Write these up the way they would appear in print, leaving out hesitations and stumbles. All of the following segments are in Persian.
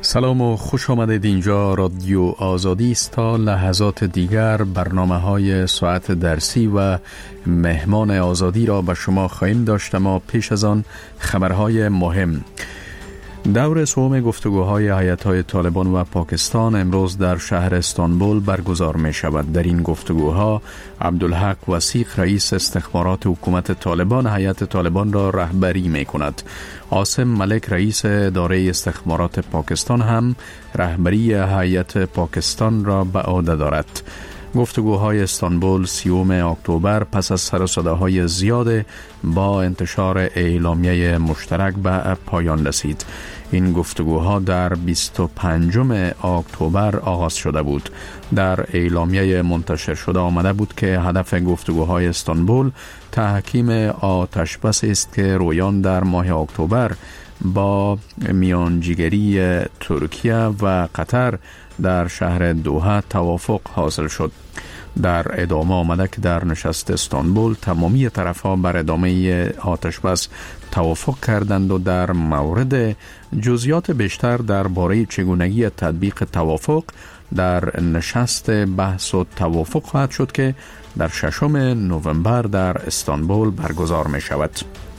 سلام و خوش آمدید. اینجا رادیو آزادی است. تا لحظات دیگر برنامه‌های ساعت درسی و مهمان آزادی را به شما خواهیم داشت، اما پیش از آن خبرهای مهم. دور سوم گفتگوهای هیئت‌های طالبان و پاکستان امروز در شهر استانبول برگزار می شود. در این گفتگوها عبدالحق وثیق رئیس استخبارات حکومت طالبان هیئت طالبان را رهبری می کند. عاصم ملک رئیس اداره استخبارات پاکستان هم رهبری هیئت پاکستان را به عهده دارد. گفتگوهای استانبول 30 اکتبر پس از سر و صداهای زیاد با انتشار اعلامیه مشترک به پایان رسید. این گفتگوها در 25 اکتبر آغاز شده بود. در اعلامیه منتشر شده آمده بود که هدف گفتگوهای استانبول تحکیم آتش بس است که رویان در ماه اکتبر با میانجیگری ترکیه و قطر در شهر دوحه توافق حاصل شد. در ادامه آمده که در نشست استانبول تمامی طرف‌ها بر ادامه آتش بس توافق کردند و در مورد جزئیات بیشتر درباره چگونگی تطبیق توافق در نشست بحث و توافق خواهد شد که در 6 نوامبر در استانبول برگزار می شود.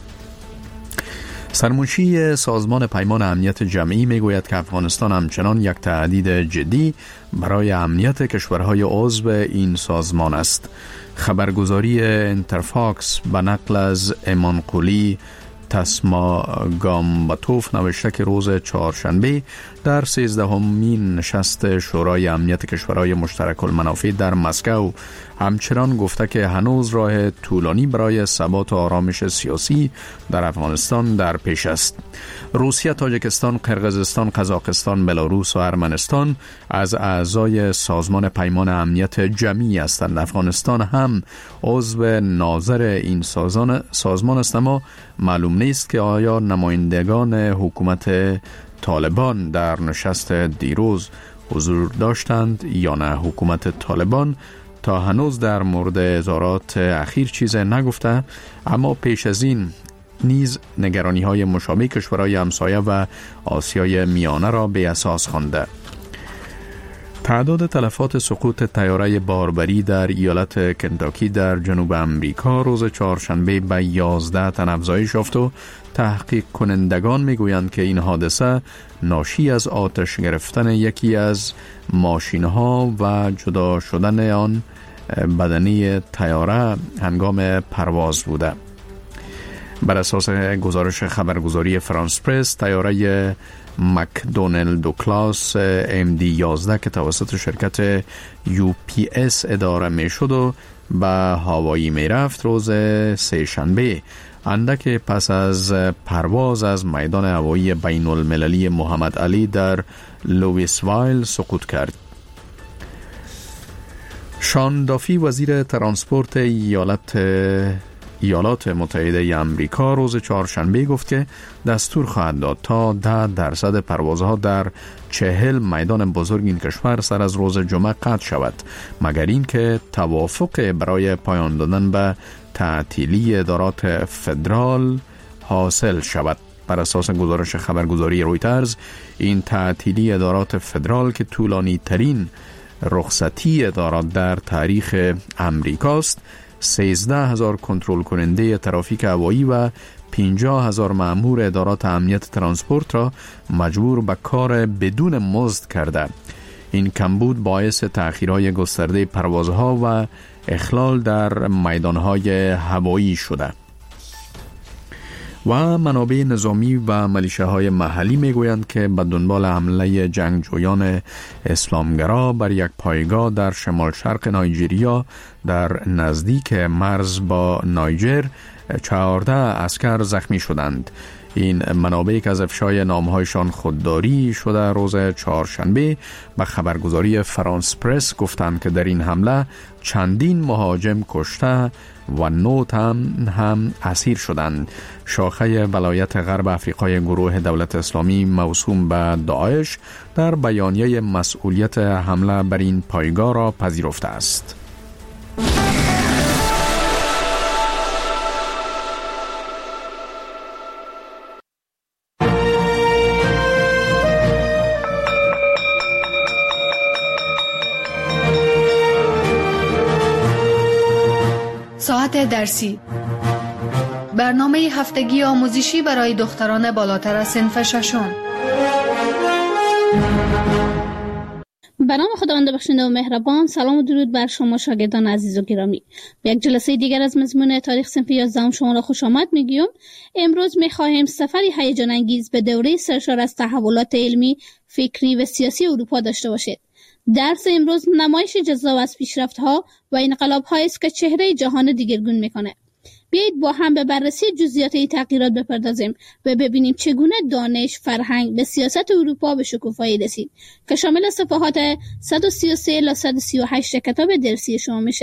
سرمنشی سازمان پیمان امنیت جمعی می گوید که افغانستان همچنان یک تهدید جدی برای امنیت کشورهای عضو این سازمان است. خبرگزاری انترفاکس به نقل از ایمان قلی تسماگامباتوف نوشته که روز چهارشنبه در 13مین نشست شورای امنیت کشورهای مشترک المنافع در مسکو همچنان گفته که هنوز راه طولانی برای ثبات و آرامش سیاسی در افغانستان در پیش است. روسیه، تاجیکستان، قرقیزستان، قزاقستان، بلاروس و ارمنستان از اعضای سازمان پیمان امنیت جمعی هستند. افغانستان هم عضو ناظر این سازمان است، اما معلوم نیست که آیا نمایندگان حکومت طالبان در نشست دیروز حضور داشتند یا نه. حکومت طالبان تا هنوز در مورد اظهارات اخیر چیز نگفته، اما پیش از این نیز نگرانی های مشابه کشورهای همسایه و آسیای میانه را به اساس خوانده. تعداد تلفات سقوط طیاره باربری در ایالت کنتاکی در جنوب امریکا روز چهارشنبه به 11 تن افزایش یافت و تحقیق کنندگان میگویند که این حادثه ناشی از آتش گرفتن یکی از ماشین‌ها و جدا شدن آن بدنی طیاره هنگام پرواز بوده. بر اساس گزارش خبرگزاری فرانس پرس، طیاره مکدونل دوکلاس MD-11 که توسط شرکت UPS اداره می شد و به هاوایی می رفت روز سه‌شنبه اندک پس از پرواز از میدان هوایی بین المللی محمد علی در لوئیسویل سقوط کرد. شان دافی وزیر ترانسپورت ایالات متحده امریکا روز چهارشنبه گفت که دستور خواهد داد تا 10% پروازها در 40 میدان بزرگ این کشور سر از روز جمعه قطع شود، مگر این که توافق برای پایان دادن به تعطیلی ادارات فدرال حاصل شود. بر اساس گزارش خبرگزاری رویترز، این تعطیلی ادارات فدرال که طولانی ترین رخصتی ادارات در تاریخ امریکاست، 13,000 کنترل کننده ترافیک هوایی و 50,000 مأمور ادارات امنیت ترانسپورت را مجبور به کار بدون مزد کرده. این کمبود باعث تأخیرهای گسترده پروازها و اخلال در میدانهای هوایی شده. و منابع نظامی و ملیشه‌های محلی میگویند که به دنبال حمله جنگجویان اسلامگرا بر یک پایگاه در شمال شرق نایجریا در نزدیک مرز با نایجر 14 عسکر زخمی شدند. این منابع که از افشای نامهایشان خودداری شده روز چهارشنبه به خبرگزاری فرانس پرس گفتند که در این حمله چندین مهاجم کشته و 9 تن هم اسیر شدند. شاخه ولایت غرب افریقای گروه دولت اسلامی موسوم به داعش در بیانیه مسئولیت حمله بر این پایگاه را پذیرفته است. ساعت درسی، برنامه هفتگی آموزشی برای دختران بالاتر از صنف ششم. به نام خداوند بخشنده و مهربان. سلام و درود بر شما شاگردان عزیز و گرامی. به یک جلسه دیگر از مضمون تاریخ صنف 11 شما را خوش آمد میگیم. امروز می‌خواهیم سفری هیجان انگیز به دوره سرشار از تحولات علمی، فکری و سیاسی اروپا داشته باشید. درس امروز نمایش جذاب از پیشرفت‌ها و انقلاب‌هایی است که چهره جهان دیگرگون می‌کنه. بیایید با هم به بررسی جزئیات این تغییرات بپردازیم و ببینیم چگونه دانش، فرهنگ و سیاست اروپا به شکوفایی رسید که شامل صفحات 133 الی 138 کتاب درسی شما میشه.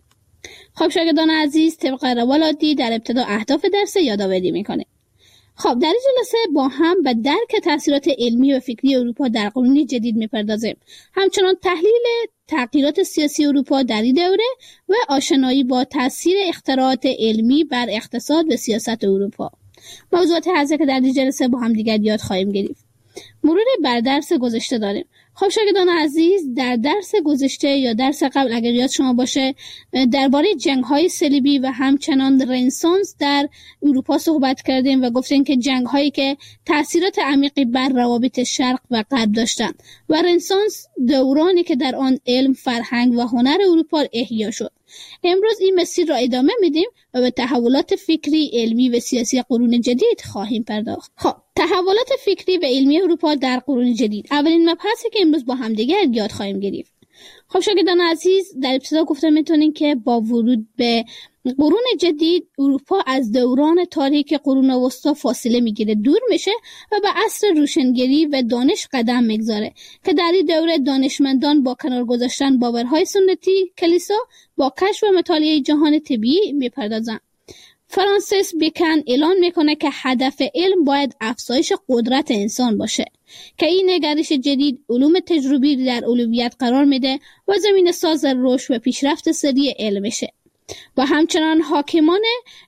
خب شاگردان عزیز، طبق روال عادی در ابتدا اهداف درس یادآوری میکنیم. خب در این جلسه با هم به درک تاثیرات علمی و فکری اروپا در قرون جدید میپردازیم. همچنان تحلیل تغییرات سیاسی اروپا در این دوره و آشنایی با تاثیر اختراعات علمی بر اقتصاد و سیاست اروپا. موضوعات هستی که در این جلسه با هم دیگر یاد خواهیم گرفت. مرور بر درس گذشته داریم. خب شاگردان عزیز، در درس گذشته یا درس قبل اگر یاد شما باشه درباره جنگ‌های صلیبی و همچنان رنسانس در اروپا صحبت کردیم و گفتیم که جنگ‌هایی که تأثیرات عمیقی بر روابط شرق و غرب داشتند و رنسانس دورانی که در آن علم، فرهنگ و هنر اروپا احیا شد. امروز این مسیر را ادامه میدیم و به تحولات فکری، علمی و سیاسی قرون جدید خواهیم پرداخت. خب تحولات فکری و علمی اروپا در قرون جدید، اولین مبحثی که امروز با هم دیگر یاد خواهیم گرفت. خب شاگردان عزیز، در ابتدا گفتم میتونین که با ورود به قرون جدید اروپا از دوران تاریک قرون وسطا فاصله میگیره، دور میشه و به عصر روشنگری و دانش قدم میگذاره که در این دوره دانشمندان با کنار گذاشتن باورهای سنتی کلیسا با کشف و مطالعه جهان طبیعی میپردازن. فرانسیس بیکن اعلان میکنه که هدف علم باید افزایش قدرت انسان باشه که این نگرش جدید علوم تجربی در اولویت قرار میده و زمین ساز رشد و پیشرفت سریع علم میشه. و همچنان حاکمان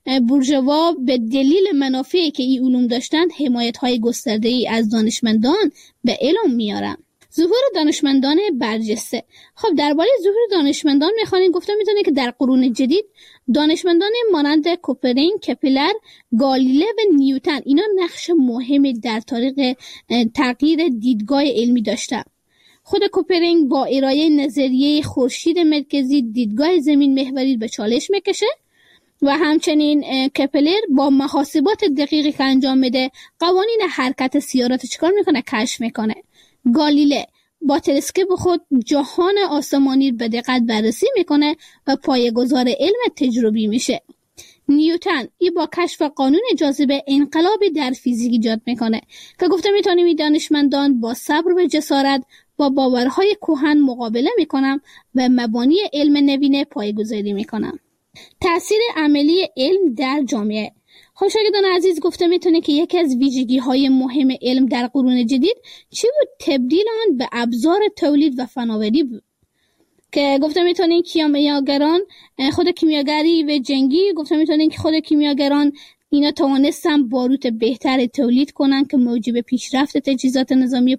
بورژوا به دلیل منافعی که این علوم داشتند حمایت‌های گسترده‌ای از دانشمندان به علم میارن. ظهور دانشمندان برجسته. خب درباره ظهور دانشمندان میخوانیم گفتم میتونه که در قرون جدید دانشمندان مانند کوپرینگ، کپلر، گالیله و نیوتن اینا نقش مهمی در تاریخ تغییر دیدگاه علمی داشتن. خود کوپرینگ با ارائه نظریه خورشید مرکزی دیدگاه زمین محوری به چالش میکشه و همچنین کپلر با محاسبات دقیقی که انجام میده قوانین حرکت سیارات چیکار میکنه؟ کشف میکنه. گالیله با تلسکوپ خود جهان آسمانی به دقت بررسی میکنه و پایه‌گذار علم تجربی میشه. نیوتن با کشف قانون جاذبه انقلابی در فیزیک ایجاد میکنه که گفته میتونیم این دانشمندان با صبر و جسارت با باورهای کهن مقابله میکنن و مبانی علم نوین پایه‌گذاری میکنن. تأثیر عملی علم در جامعه. خب شاگردان عزیز، گفته میتونه که یکی از ویژگی‌های مهم علم در قرون جدید چی بود؟ تبدیل آن به ابزار تولید و فناوری بود که گفته میتونین کیمیاگران خود کیمیاگری و جنگی گفته میتونین که خود کیمیاگران اینا توانستن باروت بهتری تولید کنن که موجب پیشرفت تجهیزات نظامی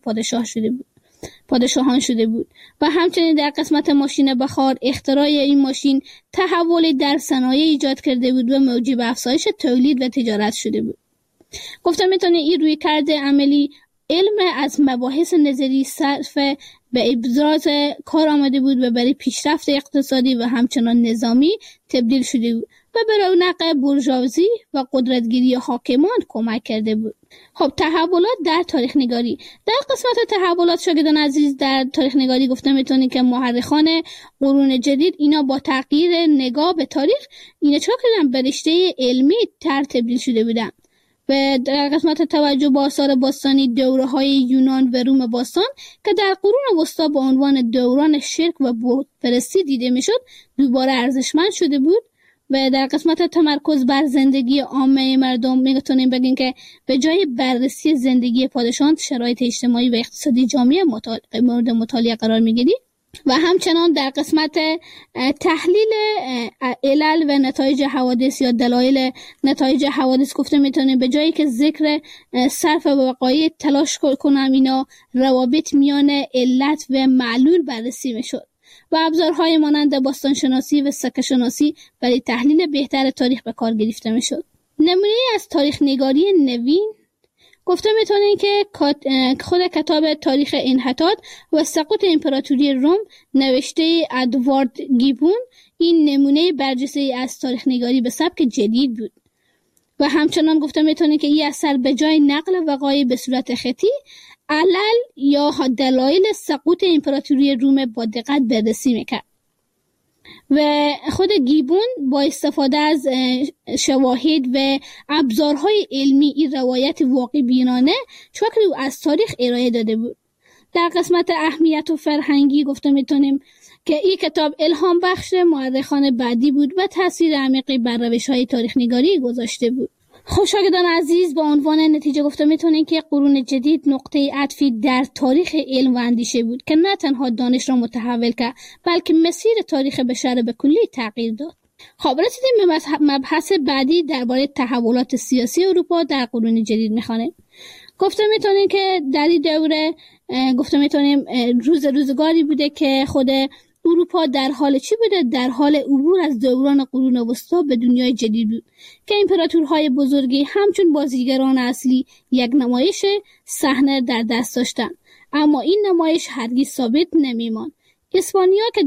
پادشاهان شده بود و همچنین در قسمت ماشین بخار اختراع این ماشین تحول در صنایع ایجاد کرده بود و موجب افزایش تولید و تجارت شده بود. گفتم میتونه این روی کرده عملی علم از مباحث نظری صرف به ابراز کار آمده بود و برای پیشرفت اقتصادی و همچنان نظامی تبدیل شده بود و به رونق بورژوازی و قدرتگیری حاکمان کمک کرده بود. خب تحولات در تاریخ نگاری. در قسمت تحولات شاگردان عزیز در تاریخ نگاری گفته میتونی که مورخان قرون جدید اینا با تغییر نگاه به تاریخ اینا چرا کردن به رشته علمی تبدیل شده بودن و در قسمت توجه به آثار باستانی دوره‌های یونان و روم باستان که در قرون وسطا با عنوان دوران شرک و بت‌پرستی دیده میشد دوباره ارزشمند شده بود و در قسمت تمرکز بر زندگی عامه مردم میتونیم بگیم که به جای بررسی زندگی پادشاهان شرایط اجتماعی و اقتصادی جامعه مورد مطالعه قرار میگیرید و همچنان در قسمت تحلیل علل و نتایج حوادث یا دلایل نتایج حوادث گفته میتونیم به جایی که ذکر صرف و وقایع تلاش کنم اینا روابط میان علت و معلول بررسی میشد و ابزارهای مانند باستانشناسی و سکه‌شناسی برای تحلیل بهتر تاریخ به کار گرفته میشد. نمونه از تاریخ نگاری نوین گفته میتونیم که خود کتاب تاریخ انحطاط و سقوط امپراتوری روم نوشته ادوارد گیبون این نمونه برجسته از تاریخ نگاری به سبک جدید بود. و همچنان گفته میتونیم که این اثر به جای نقل وقایع به صورت خطی علل یا دلایل سقوط امپراتوری روم با دقت بررسی میکرد. و خود گیبون با استفاده از شواهد و ابزارهای علمی این روایت واقع بینانه شکل او از تاریخ ارائه داده بود. در قسمت اهمیت و فرهنگی گفته میتونیم که این کتاب الهام بخش مورخان بعدی بود و تاثیر عمیقی بر روش‌های تاریخ نگاری گذاشته بود. شاگردان عزیز، با عنوان نتیجه گفته میتونیم که قرون جدید نقطه عطفی در تاریخ علم و اندیشه بود که نه تنها دانش را متحول کرد بلکه مسیر تاریخ بشر به کلی تغییر داد. خب رسیدیم به مبحث بعدی درباره تحولات سیاسی اروپا در قرون جدید میخوانیم. گفته میتونیم که در این دوره گفته میتونیم روزگاری بوده که خود اروپا در حال چی بوده؟ در حال عبور از دوران قرون وسطا به دنیای جدید بود که امپراتورهای بزرگی همچون بازیگران اصلی یک نمایش صحنه در دست داشتن، اما این نمایش هرگز ثابت نمیماند. اسپانیا که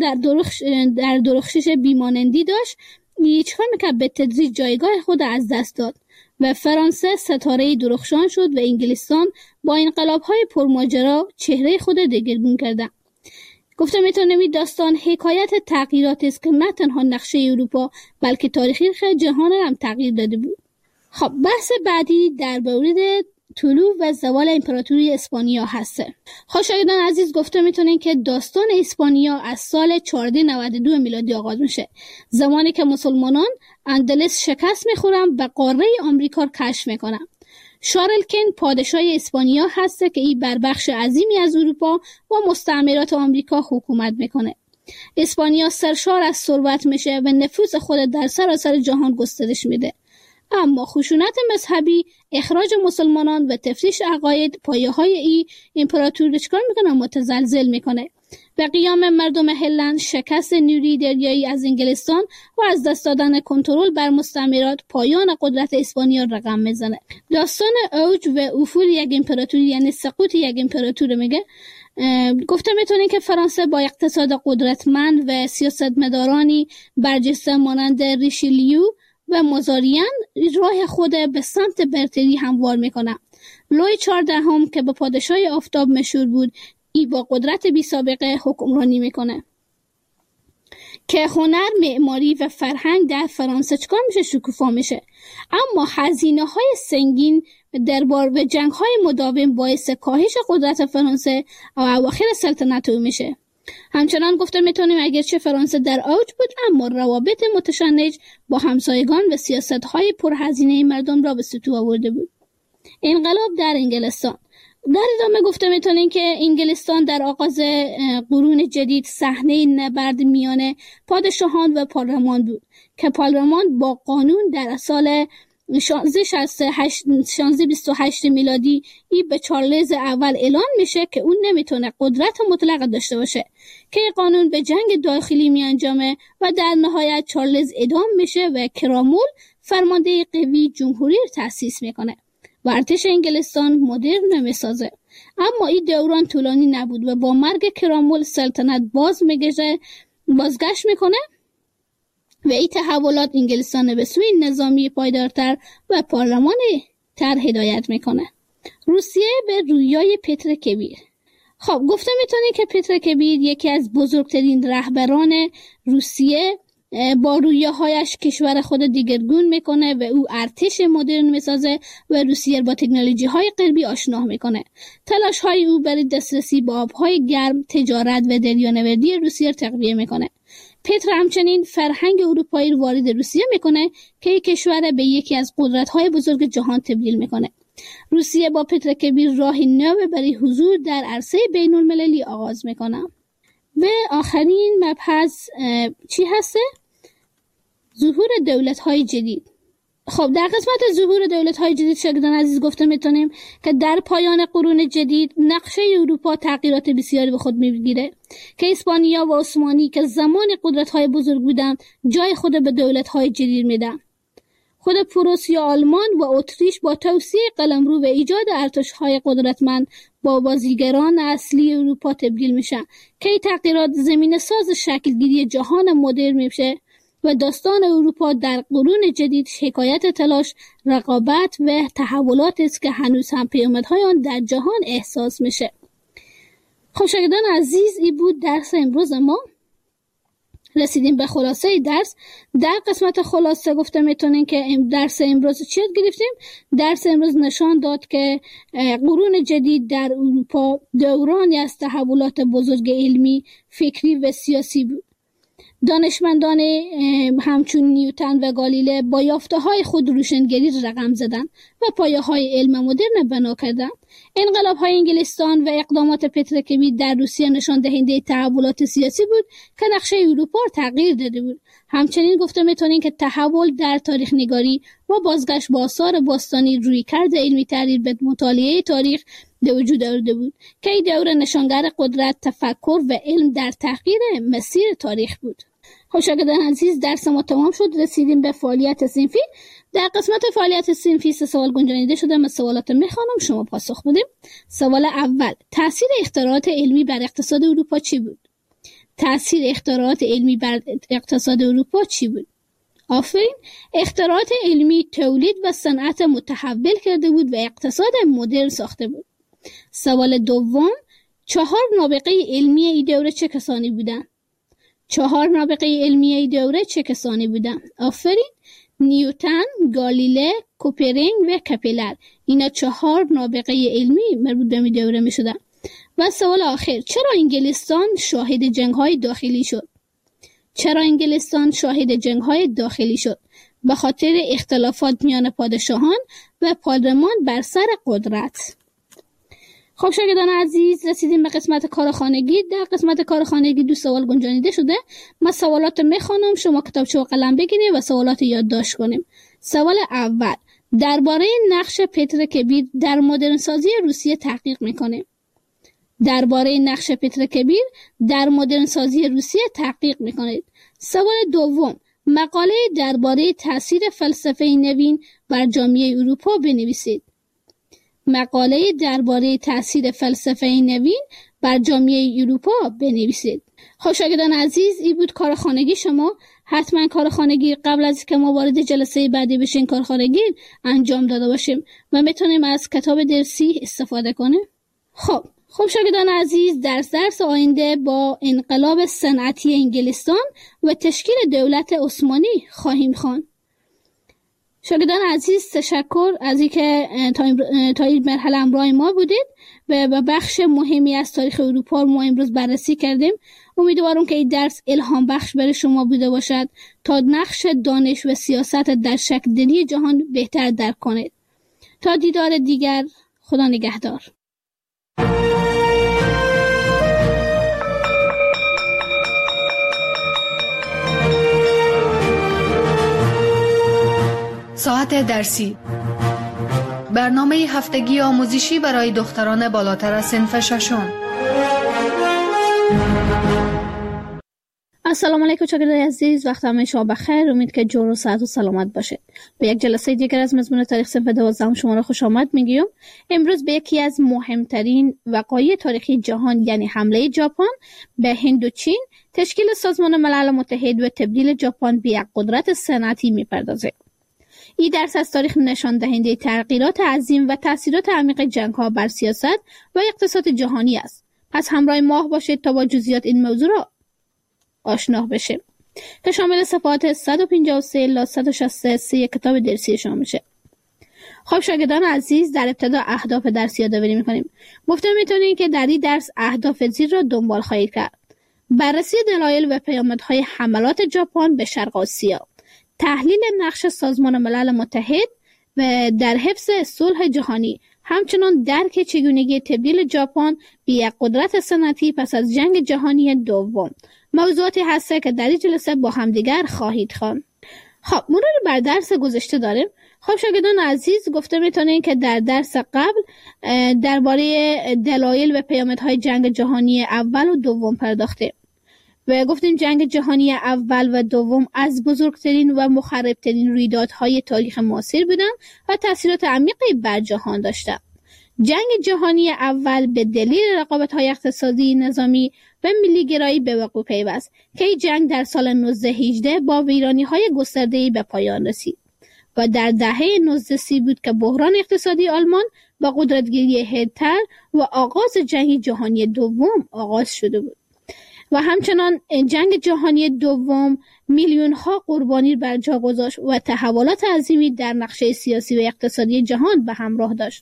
در درخشش بیمانندی داشت چیکار میکرد؟ به تدریج جایگاه خود از دست داد و فرانسه ستاره درخشان شد و انگلستان با انقلاب‌های پرماجرا چهره خود دگرگون کردند. گفته میتونم این داستان حکایت تغییرات است که نه تنها نقشه اروپا بلکه تاریخ جهان را هم تغییر داده بود. خب بحث بعدی در مورد طلوع و زوال امپراتوری اسپانیا هسته. شاگردان عزیز، گفته میتونیم که داستان اسپانیا از سال 1492 میلادی آغاز میشه، زمانی که مسلمانان اندلس شکست میخورن و قاره آمریکا کشف میکنن. شارلکن پادشاه اسپانیا هسته که این بر بخش عظیمی از اروپا و مستعمرات آمریکا حکومت میکنه. اسپانیا سرشار از ثروت میشه و نفوذ خود در سراسر جهان گسترش میده، اما خشونت مذهبی، اخراج مسلمانان و تفتیش عقاید پایه‌های این امپراتوری چیکار میکنه؟ متزلزل میکنه. و قیام مردم هلند، شکست نیروی دریایی از انگلستان و از دست دادن کنترل بر مستعمرات پایان قدرت اسپانیا رقم میزنه. داستان اوج و افول یک امپراتوری یعنی سقوط یک امپراتوری میگه. گفته میتونیم که فرانسه با اقتصاد قدرتمند و سیاستمدارانی برجسته مانند ریشیلیو و مازاریان راه خود به سمت برتری هموار میکنه. لوی 14 که به پادشاه آفتاب مشهور بود، ای با قدرت بی سابقه حکمرانی میکنه که هنر، معماری و فرهنگ در فرانسه چکار میشه؟ شکوفا میشه. اما هزینه های سنگین دربار و جنگ های مداوم باعث کاهش قدرت فرانسه و اواخر سلطنت او میشه. همچنان گفته میتونیم اگرچه فرانسه در اوج بود، اما روابط متشنج با همسایگان و سیاست های پرهزینه مردم را به سطوح آورده بود. انقلاب در انگلستان. در ادامه گفته میتونیم که انگلستان در آغاز قرون جدید صحنه نبرد میان پادشاهان و پارلمان بود که پارلمان با قانون در سال 1628 میلادی به چارلز اول اعلان میشه که اون نمیتونه قدرت مطلق داشته باشه که قانون به جنگ داخلی میانجامه و در نهایت چارلز اعدام میشه و کرامول فرمانده قوی جمهوری تأسیس میکنه و ارتش انگلستان مدرن میسازه. اما این دوران طولانی نبود و با مرگ کرامول سلطنت بازگشت میکنه و این تحولات انگلستان به سوی نظامی پایدارتر و پارلمانی تر هدایت میکنه. روسیه به رویای پتر کبیر. خب گفته میتونی که پتر کبیر یکی از بزرگترین رهبران روسیه با رویاهایش کشور خود دیگرگون میکنه و او ارتش مدرن میسازه و روسیه با تکنولوژی های غربی آشنا میکنه. تلاش های او برای دسترسی به آبهای گرم، تجارت و دریانوردی روسیه تقویه میکنه. پتر همچنین فرهنگ اروپایی رو وارد روسیه میکنه که یک کشور به یکی از قدرت‌های بزرگ جهان تبدیل میکنه. روسیه با پتر کبیر راهی نو برای حضور در عرصه بین‌المللی آغاز میکنه. و آخرین مبحث چی هسته؟ ظهور دولت‌های جدید. خب در قسمت ظهور دولت‌های جدید شاگردان عزیز گفته میتونیم که در پایان قرون جدید نقشه اروپا تغییرات بسیاری به خود میگیره که اسپانیا و عثمانی که زمان قدرت‌های بزرگ بودند جای خود به دولت‌های جدید میدن. خود پروسیا، آلمان و اتریش با توسعه قلمرو و ایجاد ارتش‌های قدرتمند با بازیگران اصلی اروپا تبدیل میشن که این تغییرات زمینه ساز شکلگیری جهان مدرن میشه و داستان اروپا در قرون جدید حکایت تلاش، رقابت و تحولات است که هنوز هم پیامدهای آن در جهان احساس میشه. خب شاگردان عزیز، این بود درس امروز ما. رسیدیم به خلاصه درس. در قسمت خلاصه گفته میتونین که درس امروز چی یاد گرفتیم؟ درس امروز نشان داد که قرون جدید در اروپا دورانی از تحولات بزرگ علمی، فکری و سیاسی بود. دانشمندان همچون نیوتن و گالیله با یافته‌های خود روشنگری رقم زدند و پایه‌های علم مدرن بنا کردند. انقلاب‌های انگلستان و اقدامات پتر کبیر در روسیه نشان دهنده تحولات سیاسی بود که نقشه اروپا را تغییر داده بود. همچنین گفته میتونیم که تحول در تاریخ نگاری و بازگشت به آثار باستانی رویکرد علمی تحلیل به مطالعه تاریخ به وجود آورده بود که این دوره نشانگر قدرت، تفکر و علم در تغییر مسیر تاریخ بود. خب شاگردان عزیز، درس ما تمام شد. رسیدیم به فعالیت صنفی. در قسمت فعالیت صنفی 3 سوال گنجانیده شده. من سوالات میخوانم، شما پاسخ بدیم. سوال اول: تأثیر اختراعات علمی بر اقتصاد اروپا چی بود؟ تأثیر اختراعات علمی بر اقتصاد اروپا چی بود؟ آفرین. اختراعات علمی تولید و صنعت متحول کرده بود و اقتصاد مدرن ساخته بود. سوال دوم: 4 نابغه علمی این دوره چه کسانی بودند؟ 4 نابغه علمی این دوره چه کسانی بودند؟ آفرین. نیوتن، گالیله، کوپرینگ و کپلر. اینا 4 نابغه علمی مربوط به این دوره می شدن. و سوال آخر: چرا انگلستان شاهد جنگ‌های داخلی شد؟ چرا انگلستان شاهد جنگ‌های داخلی شد؟ به خاطر اختلافات میان پادشاهان و پارلمان بر سر قدرت. خب شاگردان عزیز، رسیدیم به قسمت کارخانگی. در قسمت کارخانگی 2 سوال گنجانیده شده. من سوالات میخوانم، شما کتابچه و قلم بگیرید و سوالات یادداشت کنیم. سوال اول: درباره نقش پتر کبیر در مدرن سازی روسیه تحقیق میکنه. درباره نقش پتر کبیر در مدرن سازی روسیه تحقیق میکنید. سوال دوم: مقاله درباره تاثیر فلسفه نوین بر جامعه اروپا بنویسید. مقاله درباره تاثیر فلسفه نوین بر جامعه اروپا بنویسید. خب شاگردان عزیز، این بود کارخانگی شما. حتما کارخانگی قبل از که ما وارد جلسه بعدی بشین کارخانگی انجام داده باشیم و میتونیم از کتاب درسی استفاده کنیم. خب شاگردان عزیز، درس آینده با انقلاب صنعتی انگلستان و تشکیل دولت عثمانی خواهیم خواند. شاگردان عزیز، تشکر از اینکه تا این مرحله همراه ما بودید و بخش مهمی از تاریخ اروپا ما امروز بررسی کردیم. امیدوارم که این درس الهام بخش برای شما بوده باشد تا نقش دانش و سیاست در شکل دهی جهان بهتر درک کنید. تا دیدار دیگر، خدا نگهدار. ساعت درسی، برنامه هفتگی آموزشی برای دختران بالاتر از صنف ششم. السلام علیکم شاگردان عزیز، وقت همه شما بخیر. امید که جور و صحت و سلامت باشید. به یک جلسه دیگر از مضمون تاریخ صنف 12 شما را خوش آمد میگیم. امروز به یکی از مهمترین وقایع تاریخی جهان، یعنی حمله ژاپن به هند و چین، تشکیل سازمان ملل متحد و تبدیل ژاپن به یک قدرت صنعتی میپردازه. این درس از تاریخ نشان دهنده تغییرات عظیم و تأثیرات عمیق جنگ‌ها بر سیاست و اقتصاد جهانی است. پس همراه ما باشید تا با جزئیات این موضوع را آشنا بشیم که شامل صفحات 153 الی 163 کتاب درسی شما میشه. خب شاگردان عزیز، در ابتدا اهداف درس یادآوری می‌کنیم. گفته می‌تونید که در این درس اهداف زیر را دنبال خواهید کرد: بررسی دلایل و پیامدهای حملات ژاپن به شرق آسیا، تحلیل نقش سازمان ملل متحد و در حفظ صلح جهانی، همچنان درک چگونگی تبدیل ژاپن به یک قدرت صنعتی پس از جنگ جهانی دوم. موضوعاتی هست که در این جلسه با همدیگر خواهید خواند. خب مرور بر درس گذشته داریم. خب شاگردان عزیز، گفته میتونین که در درس قبل درباره دلایل و پیامدهای جنگ جهانی اول و دوم پرداختیم و گفتیم جنگ جهانی اول و دوم از بزرگترین و مخربترین رویدادهای تاریخ معاصر بودن و تاثیرات عمیقی بر جهان داشتند. جنگ جهانی اول به دلیل رقابت‌های اقتصادی، نظامی و ملی‌گرایی به وقوع پیوست که این جنگ در سال 1918 با ویرانی‌های گسترده‌ای به پایان رسید و در دهه 1930 بود که بحران اقتصادی آلمان با قدرتگیری هیتلر و آغاز جنگ جهانی دوم آغاز شده بود. و همچنان جنگ جهانی دوم میلیون‌ها قربانی بر جا گذاشت و تحولات عظیمی در نقشه سیاسی و اقتصادی جهان به همراه داشت.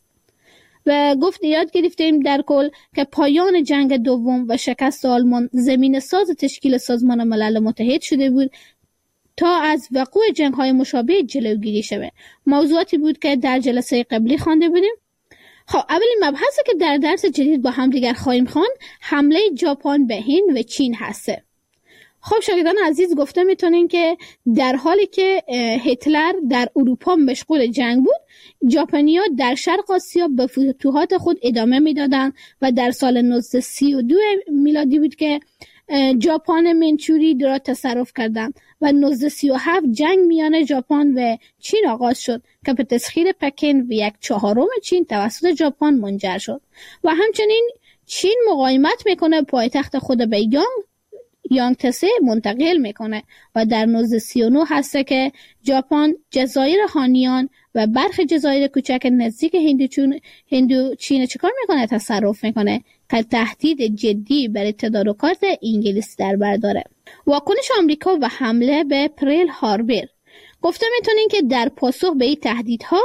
و یاد گرفتیم در کل که پایان جنگ دوم و شکست آلمان زمین ساز تشکیل سازمان ملل متحد شده بود تا از وقوع جنگ‌های مشابه جلوگیری شود. موضوعاتی بود که در جلسه قبلی خوانده بودیم. خب اولین مبحثی که در درس جدید با هم دیگر خواهیم خواند حمله ژاپن به هند و چین هسته. خب شاگردان عزیز، گفته میتونین که در حالی که هیتلر در اروپا مشغول جنگ بود، ژاپنی‌ها در شرق آسیا به فتوحات خود ادامه میدادند و در سال 1932 میلادی بود که ژاپن منچوری را تصرف کردند و 1937 جنگ میان ژاپن و چین آغاز شد که به تسخیر پکن و 1/4 چین توسط ژاپن منجر شد و همچنین چین مقاومت میکنه، پایتخت خود به یانگتسه منتقل میکنه و در 1939 هسته که ژاپن جزایر هانیان و برخی جزایر کوچک نزدیک هندوچین چیکار میکنه؟ تصرف میکنه که تهدید جدی برای تدارکات انگلیس در بر داره. واکنش آمریکا و حمله به پرل هاربر. گفته میتونین که در پاسخ به این تهدیدها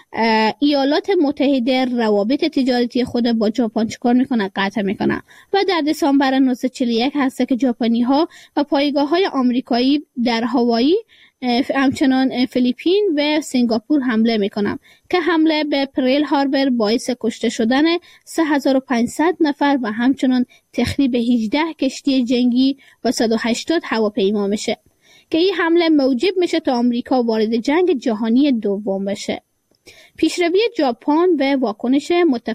ایالات متحده روابط تجارتی خود با ژاپن چیکار میکنه؟ قطع میکنه و در دسامبر 1941 هست که ژاپنی ها و پایگاه های آمریکایی در هاوایی، همچنان فیلیپین و سنگاپور حمله میکنن که حمله به پرل هاربر باعث کشته شدن 3500 نفر و همچنان تخریب 18 کشتی جنگی و 180 هواپیما میشه که این حمله موجب میشه تا آمریکا وارد جنگ جهانی دوم بشه. پیشروی ژاپن و واکنش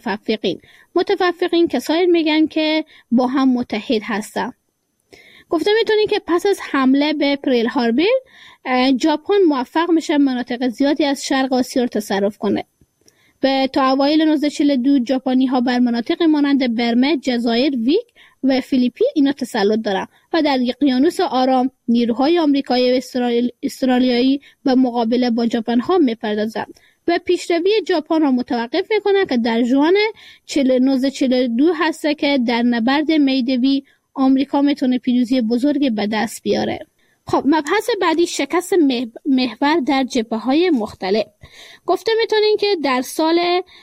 متفقین کسایی میگن که با هم متحد هستن. گفته میتونین که پس از حمله به پرل هاربر ژاپن موفق میشه مناطق زیادی از شرق آسیا رو تصرف کنه. به تا اوایل 1942 ژاپنی ها بر مناطق مانند برمه، جزایر ویک و فیلیپین اینا تسلط دارن و در اقیانوس آرام نیروهای آمریکایی و استرالیایی به مقابله با ژاپن ها میپردازند و پیشروی ژاپن را متوقف میکنه که در ژوئن 1942 هست که در نبرد میدوی آمریکا میتونه پیروزی بزرگی به دست بیاره. خب مبحث بعدی شکست محور در جبهه‌های مختلف. گفته میتونین که در سال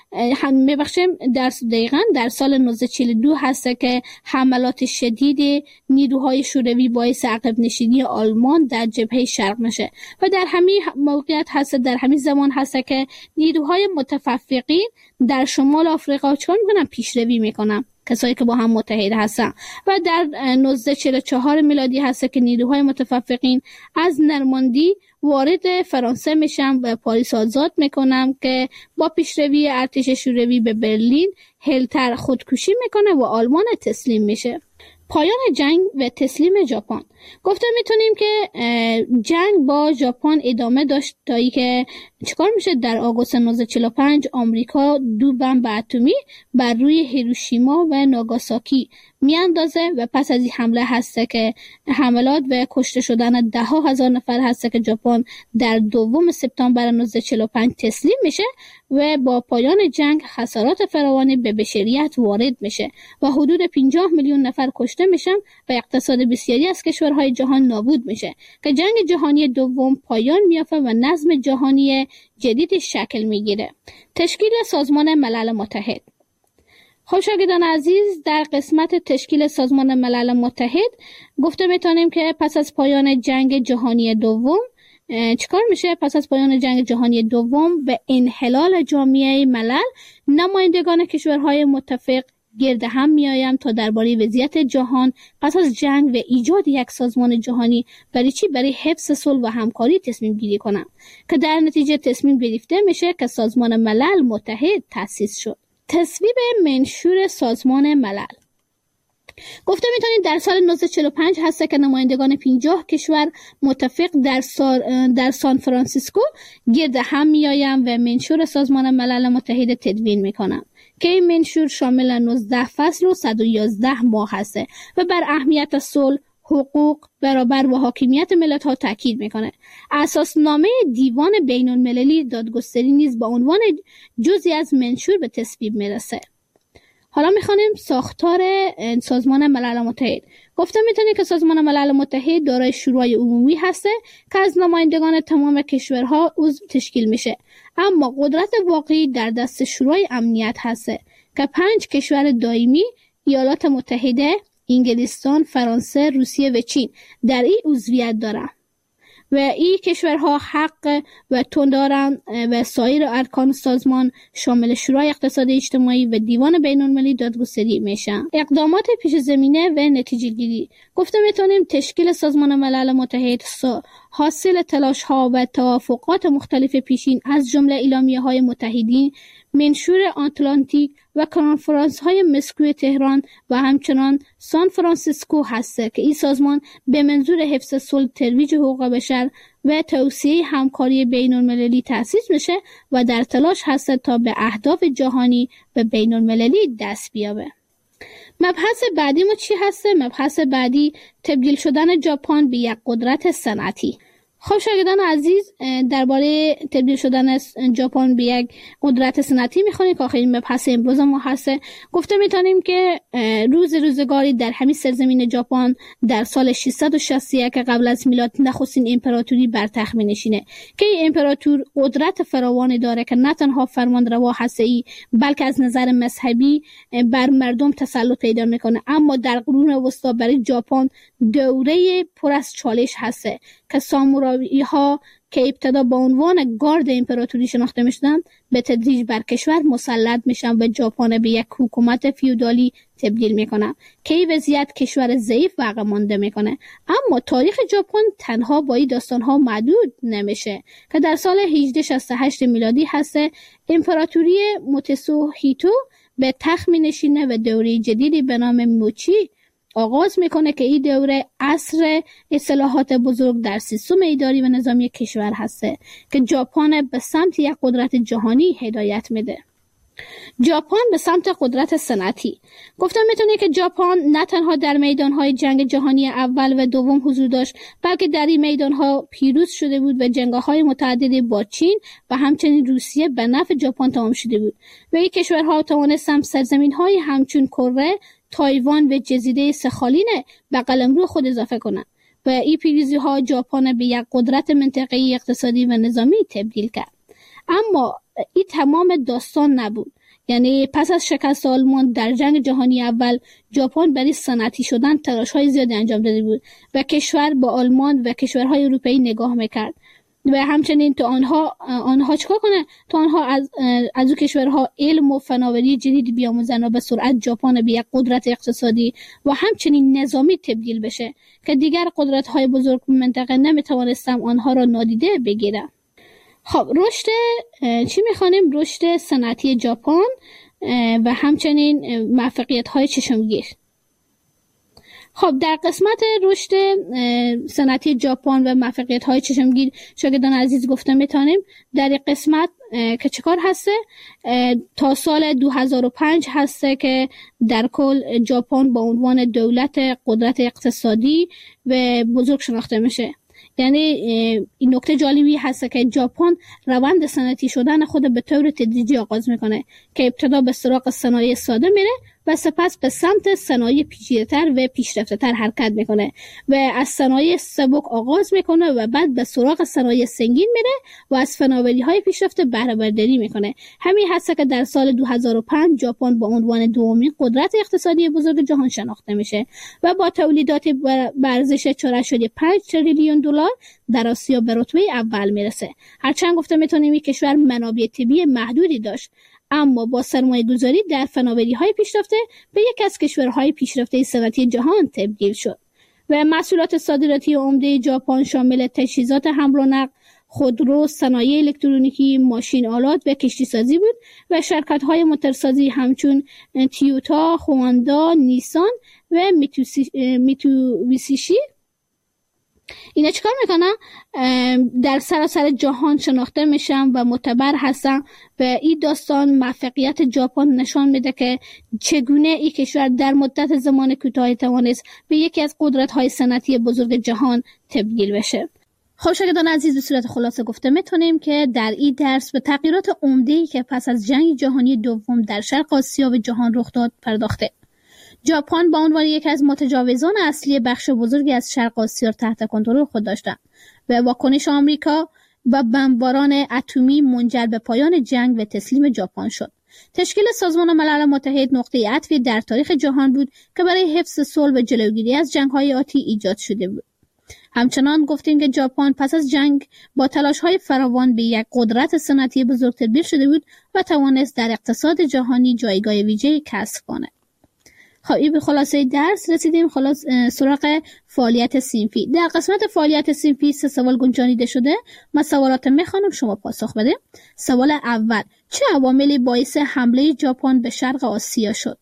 در سال 1942 هست که حملات شدید نیروهای شوروی باعث عقب نشینی آلمان در جبهه شرق میشه و در همین موقعیت هست، در همین زمان هست که نیروهای متفقین در شمال آفریقا چون میکنن؟ پیشروی میکنن، کسایی که با هم متحد هستن و در 1944 میلادی هست که نیروهای متفقین از نرماندی وارد فرانسه میشن و پاریس آزاد میکنن که با پیشروی ارتش شوروی به برلین هیتلر خودکشی میکنه و آلمان تسلیم میشه. پایان جنگ و تسلیم ژاپن. گفته میتونیم که جنگ با ژاپن ادامه داشت تا ای که چیکار میشه؟ در آگوست 1945 آمریکا 2 بمب اتمی بر روی هیروشیما و ناگاساکی میاندازه و پس از این حمله هسته که حملات و کشته شدن 10,000 نفر هسته که ژاپن در 2 سپتامبر 1945 تسلیم میشه و با پایان جنگ خسارات فراوانی به بشریت وارد میشه و حدود 50 میلیون نفر کشته میشن و اقتصاد بسیاری از کشورهای جهان نابود میشه که جنگ جهانی دوم پایان میافته و نظم جهانی جدید شکل میگیره. تشکیل سازمان ملل متحد. خب شاگردان عزیز، در قسمت تشکیل سازمان ملل متحد گفته میتونیم که پس از پایان جنگ جهانی دوم چیکار میشه؟ پس از پایان جنگ جهانی دوم به انحلال جامعه ملل، نمایندگان کشورهای متفق گرد هم میایم تا درباره وضعیت جهان پس از جنگ و ایجاد یک سازمان جهانی برای حفظ صلح و همکاری تصمیم گیری کنم که در نتیجه تصمیم گرفته میشه که سازمان ملل متحد تأسیس شد. تصویب منشور سازمان ملل گفته میتونید در سال 1945 هست که نمایندگان 50 کشور متفق در سان فرانسیسکو گرد هم میآیند و منشور سازمان ملل متحد تدوین میکنند که این منشور شامل 19 فصل و 111 ماه هست و بر اهمیت صلح، حقوق، برابر و حاکمیت ملت ها تاکید میکنه. اساسنامه دیوان بین المللی دادگستری نیز با عنوان جزئی از منشور به تصویب میرسه. حالا میخوانیم ساختار سازمان ملل متحد. گفته میتونه که سازمان ملل متحد دارای شورای عمومی هسته که از نمایندگان تمام کشورها عضو تشکیل میشه، اما قدرت واقعی در دست شورای امنیت هسته که 5 کشور دائمی، ایالات متحده، انگلستان، فرانسه، روسیه و چین در این عضویت دارند و این کشورها حق و تون دارند و سایر ارکان سازمان شامل شورای اقتصادی اجتماعی و دیوان بین المللی دادگستری میشن. اقدامات پیش زمینه و نتیجه گیری. گفته میتونیم تشکیل سازمان ملل متحد حاصل تلاش ها و توافقات مختلف پیشین از جمله اعلامیه های متحدین، منشور آتلانتیک و کنفرانس های مسکو تهران و همچنان سان فرانسیسکو هسته که این سازمان به منظور حفظ صلح، ترویج حقوق بشر و توسعه همکاری بین المللی تأسیس میشه و در تلاش هسته تا به اهداف جهانی و بین المللی دست بیابه. مبحث بعدی ما چی هسته؟ مبحث بعدی تبدیل شدن ژاپن به یک قدرت صنعتی. خب شاگردان عزیز، درباره تبدیل شدن ژاپن به یک قدرت صنعتی میخونیم که آخرین مبحث امروز ما هسته. گفته میتونیم که روزگاری در همین سرزمین ژاپن در سال 661 قبل از میلاد نخستین امپراتوری بر تخت می‌نشینه که این امپراتور قدرت فراوانی داره که نه تنها فرمانروا هسته‌ای بلکه از نظر مذهبی بر مردم تسلط پیدا میکنه. اما در قرون وسطا برای ژاپن دوره پر از چالش هسته که سامورایی ها که ابتدا با عنوان گارد امپراتوری شناخته میشدن به تدریج بر کشور مسلط میشن و ژاپن به یک حکومت فیودالی تبدیل میکنن که این وضعیت کشور ضعیف و عقب مانده میکنه. اما تاریخ ژاپن تنها با این داستان ها محدود نمیشه که در سال 1868 میلادی هسته امپراتوری موتسوهیتو به تخت مینشینه و دوره جدیدی به نام موچی آغاز میکنه که این دوره عصر اصلاحات بزرگ در سیستم اداری و نظامی کشور هسته که ژاپن به سمت یک قدرت جهانی هدایت میده. ژاپن به سمت قدرت صنعتی. گفتم میتونه که ژاپن نه تنها در میدانهای جنگ جهانی اول و دوم حضور داشت بلکه در این میدانها پیروز شده بود و جنگ‌های متعددی با چین و همچنین روسیه به نفع ژاپن تمام شده بود و این کشورها توانستند سرزمین‌های همچون کره، تایوان و جزیره سخالین به قلمرو خود اضافه کنند و این پیروزی‌ها ژاپن به یک قدرت منطقه‌ای اقتصادی و نظامی تبدیل کرد. اما این تمام داستان نبود. یعنی پس از شکست آلمان در جنگ جهانی اول ژاپن برای صنعتی شدن تلاش‌های زیادی انجام داده بود و کشور با آلمان و کشورهای اروپایی نگاه می‌کرد و همچنین تو آنها چیکار کنه؟ تو آنها از او کشورها علم و فناوری جدید بیاموزن و به سرعت ژاپن به یک قدرت اقتصادی و همچنین نظامی تبدیل بشه که دیگر قدرت‌های بزرگ منطقه نمی‌توانستن آنها را نادیده بگیرن. خب رشد چی می‌خوانیم؟ رشد صنعتی ژاپن و همچنین موفقیت‌های چشمگیر. خب در قسمت رشد صنعتی ژاپن و موفقیت‌های چشمگیر شاگردان عزیز گفته میتونیم در این قسمت که چکار هسته تا سال 2005 هسته که در کل ژاپن با عنوان دولت قدرت اقتصادی و بزرگ شناخته میشه. یعنی این نکته جالبی هست که ژاپن روند صنعتی شدن خود به طور تدریجی آغاز میکنه که ابتدا به سراغ صنایع ساده میره و سپس به سمت صنایع پیچیده‌تر و پیشرفته‌تر حرکت میکنه و از صنایع سبک آغاز میکنه و بعد به سراغ صنایع سنگین میره و از فناوری‌های پیشرفته بهره برداری میکنه. همین هست که در سال 2005 ژاپن با عنوان دومین قدرت اقتصادی بزرگ جهان شناخته میشه و با تولیدات به ارزش 4.5 تریلیون دلار در آسیا به رتبه اول میرسه. هرچند گفته میتونیم این کشور منابع طبیعی محدودی داشت اما با سرمایه گذاری در فناوری‌های پیشرفته به یکی از کشورهای پیشرفته صنعتی جهان تبدیل شد و محصولات صادراتی عمده ژاپن شامل تجهیزات حمل و نقل، خودرو، صنایع الکترونیکی، ماشین آلات و کشتی سازی بود و شرکت‌های موتورسازی همچون تویوتا، هوندا، نیسان و میتسوبیشی اینا چیکار میکنن؟ در سراسر جهان شناخته میشن و معتبر هستن و این داستان موفقیت ژاپن نشان میده که چگونه این کشور در مدت زمان کوتاهی توانست به یکی از قدرت‌های صنعتی بزرگ جهان تبدیل بشه. خب شاگردان عزیز، به صورت خلاصه گفته میتونیم که در این درس به تغییرات عمده‌ای که پس از جنگ جهانی دوم در شرق آسیا و جهان رخ داد پرداخته. ژاپن با عنوان یک از متجاوزان اصلی بخش بزرگی از شرق آسیا تحت کنترل خود داشتند و واکنش آمریکا و بمباران اتمی منجر به پایان جنگ و تسلیم ژاپن شد. تشکیل سازمان ملل متحد نقطه عطفی در تاریخ جهان بود که برای حفظ صلح و جلوگیری از جنگ‌های آتی ایجاد شده بود. همچنان گفتیم که ژاپن پس از جنگ با تلاش‌های فراوان به یک قدرت صنعتی بزرگ تبدیل شده بود و توانست در اقتصاد جهانی جایگاه ویژه‌ای کسب کند. خب این به خلاصه درس رسیدیم. سراغ فعالیت صنفی. در قسمت فعالیت صنفی 3 سوال گنجانیده شده. من سوالات میخوانم، شما پاسخ بده. سوال اول: چه عواملی باعث حمله ژاپن به شرق آسیا شد؟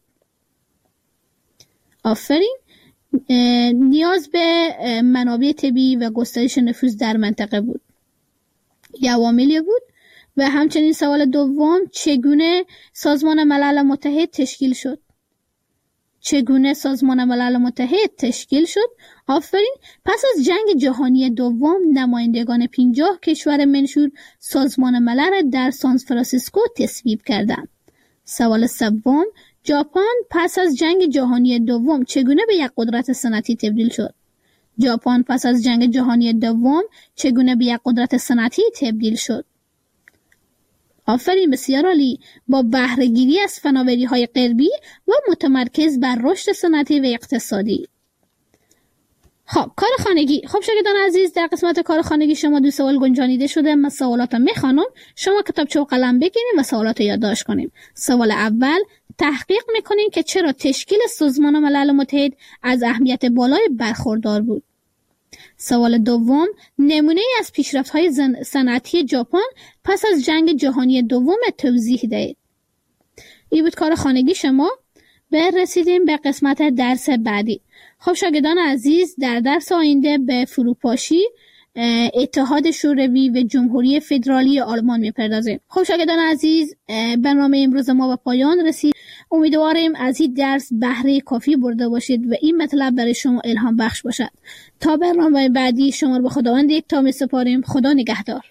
آفرین. نیاز به منابع طبیعی و گسترش نفوذ در منطقه بود. یه عواملی بود. و همچنین سوال دوم: چگونه سازمان ملل متحد تشکیل شد؟ چگونه سازمان ملل متحد تشکیل شد؟ آفرین. پس از جنگ جهانی دوم نمایندگان 50 کشور منشور سازمان ملل در سان فرانسیسکو تصویب کردند. سوال سوم: ژاپن پس از جنگ جهانی دوم چگونه به یک قدرت صنعتی تبدیل شد؟ ژاپن پس از جنگ جهانی دوم چگونه به یک قدرت صنعتی تبدیل شد؟ آفرین، بسیار عالی. با بهره گیری از فناوری‌های غربی و متمرکز بر رشد صنعتی و اقتصادی. خب کار خانگی. خب شاگردان عزیز، در قسمت کار خانگی شما 2 سوال گنجانیده شده. من سوالات رو میخوانم، شما کتابچه و قلم بگیرید و سوالات رو یادداشت کنیم. سوال اول: تحقیق میکنین که چرا تشکیل سازمان ملل متحد از اهمیت بالای برخوردار بود. سوال دوم: نمونه از پیشرفت‌های صنعتی ژاپن پس از جنگ جهانی دوم توضیح دهید. این بود کار خانگی شما. رسیدیم به قسمت درس بعدی. خب شاگردان عزیز، در درس آینده به فروپاشی اتحاد شوروی و جمهوری فدرالی آلمان میپردازیم. خب شاگردان عزیز، برنامه امروز ما به پایان رسید. امیدواریم از این درس بهره کافی برده باشید و این مطلب برای شما الهام بخش باشد. تا برنامه بعدی شما رو به خداوند یکتا میسپاریم. خدا نگهدار.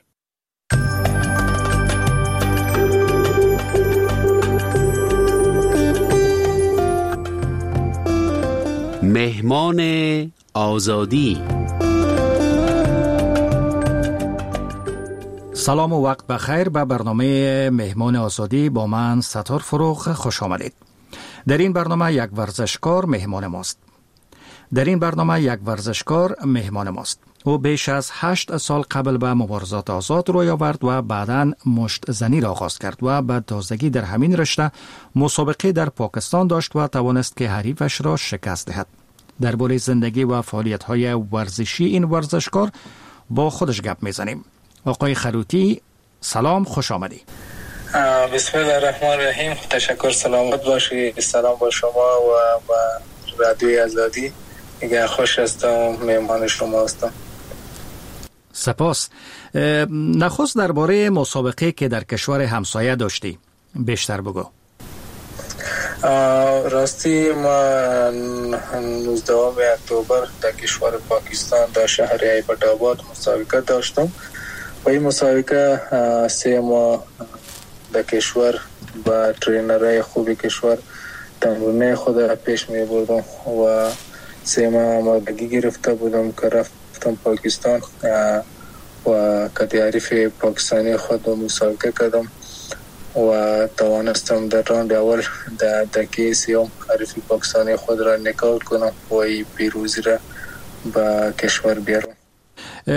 مهمان آزادی. سلام و وقت بخیر به برنامه مهمان آزادی. با من ستار فروغ خوش آمدید. در این برنامه یک ورزشکار مهمان ماست. او بیش از 8 سال قبل به مبارزات آزاد روی آورد و بعداً مشت زنی را آغاز کرد و به تازگی در همین رشته مسابقه در پاکستان داشت و توانست که حریفش را شکست دهد. درباره زندگی و فعالیت‌های ورزشی این ورزشکار با خودش گپ میزنیم. آقای خروتی، سلام، خوش آمدی. بسم الله الرحمن الرحیم. تشکر، سلامت باشی. سلام با شما و با رادیوی آزادی. دیگه خوش هستم، مهمان شما هستم. سپاس. نخست درباره مسابقه که در کشور همسایه داشتی بیشتر بگو. راستی ما 19 اکتبر در کشور پاکستان در شهر ایبٹ آباد مسابقه داشتم و این مسابقه 3 ماه در کشور با ترینرهای خوبی کشور تمرین خود پیش می بردم و 3 ماه آمادگی گرفته بودم که رفتم پاکستان و کتیاریف پاکستانی خود مسابقه کردم و توانستم در راند اول در دقیقه 30 حریف پاکستانی خود را نکاوت کنم و این پیروزی را به کشور بیارم.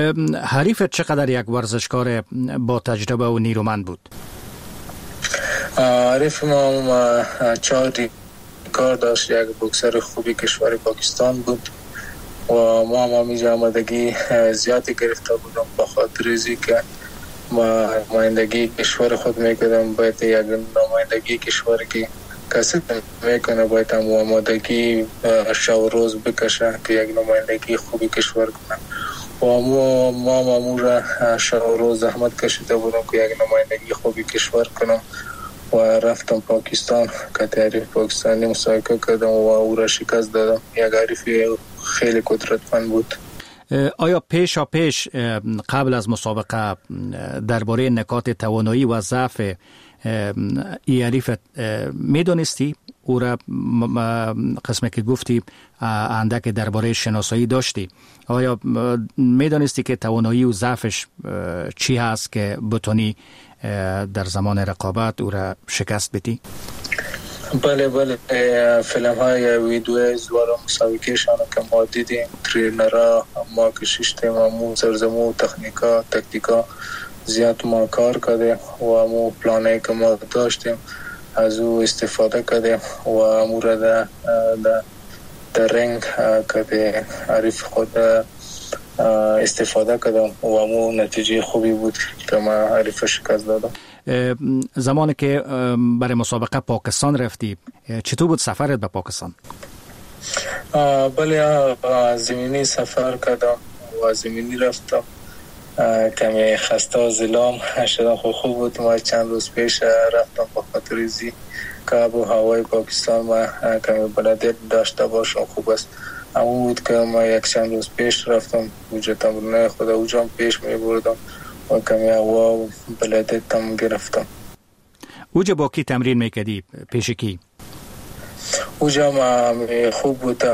حریفت چقدر یک ورزشکار با تجربه و نیرومند بود؟ عارف ما 4 کار داشت. یک بوکسر خوبی کشور پاکستان بود و ما آمادگی زیادی گرفته بودم به خاطر اینکه ما نمایندگی کشور خود میکردم. باید یک نمایندگی کشور که کسی میکنه باید هم آمادگی شب روز بکشه که یک نمایندگی خوبی کشور کنه و ما را شب روز زحمت کشیده بودم که یک نمایندگی خوبی کشور کنم و رفتم پاکستان که تعریف پاکستانی مسابقه کردم و او را شکست دادم. یک حریف خیلی قدرتمند بود. آیا پیش قبل از مسابقه درباره نکات توانایی و ضعف ای حریف میدونستی؟ او را قسمی که گفتی اندک درباره شناسایی داشتی. آیا میدونستی که توانایی و ضعفش چی هست که بتونی در زمان رقابت او را شکست بدی؟ بله فیلم های ویدیو زوار مسابقهشان که ما دیدیم، ترینرها ما کشیشتیم و مو زرزمو تکنیکا زیاد ما کار کردیم و مو پلانه که ما داشتیم از او استفاده کردیم و مو را در رنگ که عریف خود استفاده کردم و مو نتیجه خوبی بود که ما عریف شکست دادم. زمانی که برای مسابقه پاکستان رفتی چطور بود سفرت به پاکستان؟ بله زمینی سفر کردم و زمینی رفتم. کمی خسته و زلام شدم. خوب بود. ما چند روز پیش رفتم به خاطر ازی که آب و هوای پاکستان ما کمی بلدیت داشته باشم خوب است. اما بود که ما یک چند روز پیش رفتم اوجا تمرینه خود اوجا پیش می بردم و کمی هوا و بلدیت هم گرفتم. اوجا با کی تمرین میکردی؟ پیش کی؟ اوجا ما خوب بود.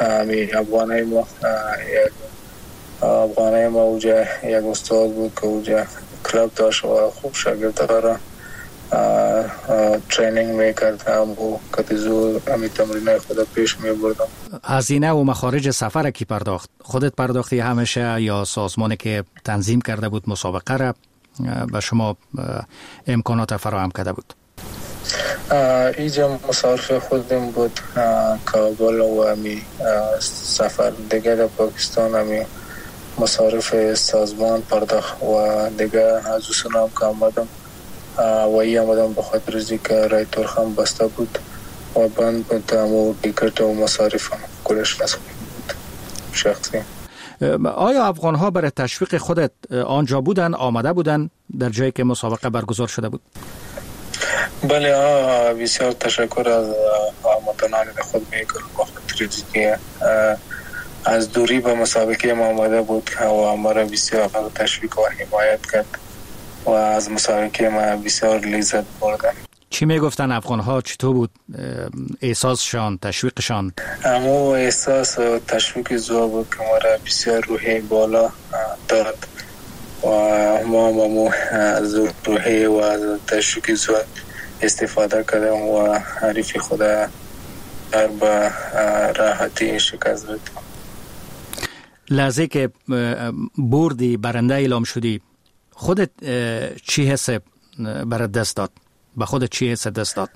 افغانه ما اوجا یک استاد بود که اوجا کلاب داشت و خوب شاگردها را ترینینگ میکرد. هم که زور همی تمرینه خود پیش میبردم. هزینه و مخارج سفر کی پرداخت؟ خودت پرداختی همیشه یا سازمانی که تنظیم کرده بود مسابقه را به شما امکانات فراهم کرده بود؟ اینجا مصارف خودم بود. کابل و همی سفر دیگه در پاکستان همی مصارف سازمان پرداخت و دیگه از اوسون هم که آمدم و ای آمدم به خاطر ازی که رای ترخم بسته بود و بند بود و ٹیکت و مصارف هم کلش نصف بود شخصی. آیا افغان ها برای تشویق خودت آنجا بودن، آمده بودن در جایی که مسابقه برگزار شده بود؟ بله بسیار تشکر از هموطنان خود میکنم به خاطر ازی که از دوری به مسابقه ما آمده بود و ما را بسیار تشویق و حمایت کرد و از مسابقه ما بسیار لذت بردم. چی میگفتن افغان ها؟ چطور بود احساسشان، تشویقشان؟ امو احساس و تشویق زوا بود که ما را بسیار روحی بالا داد و ما از روحی و از تشویق زوا استفاده کردم و حریف خدا در به راحتی شکست دادم. لحظه که بردی برنده اعلام شدی خودت چی حس برات دست داد؟ به خودت چی حس دست داد؟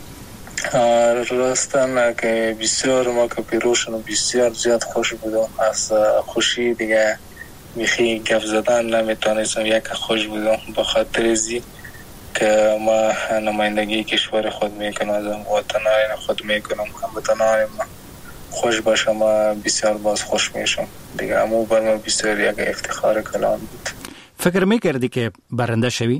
راستن که بسیار ما که پیروشن و بسیار زیاد خوش بودم. از خوشی دیگه میخی گپ زدن نمیتونستم. یک خوش بودم به خاطر ازی که ما نمایندگی کشور خود میکنم، از وطنان خود میکنم، هموطنان ما خوش باشم و بسیار باز خوش میشم دیگه. امو بر ما بسیار یک افتخار کلان بود. فکر میکردی که برنده شوی؟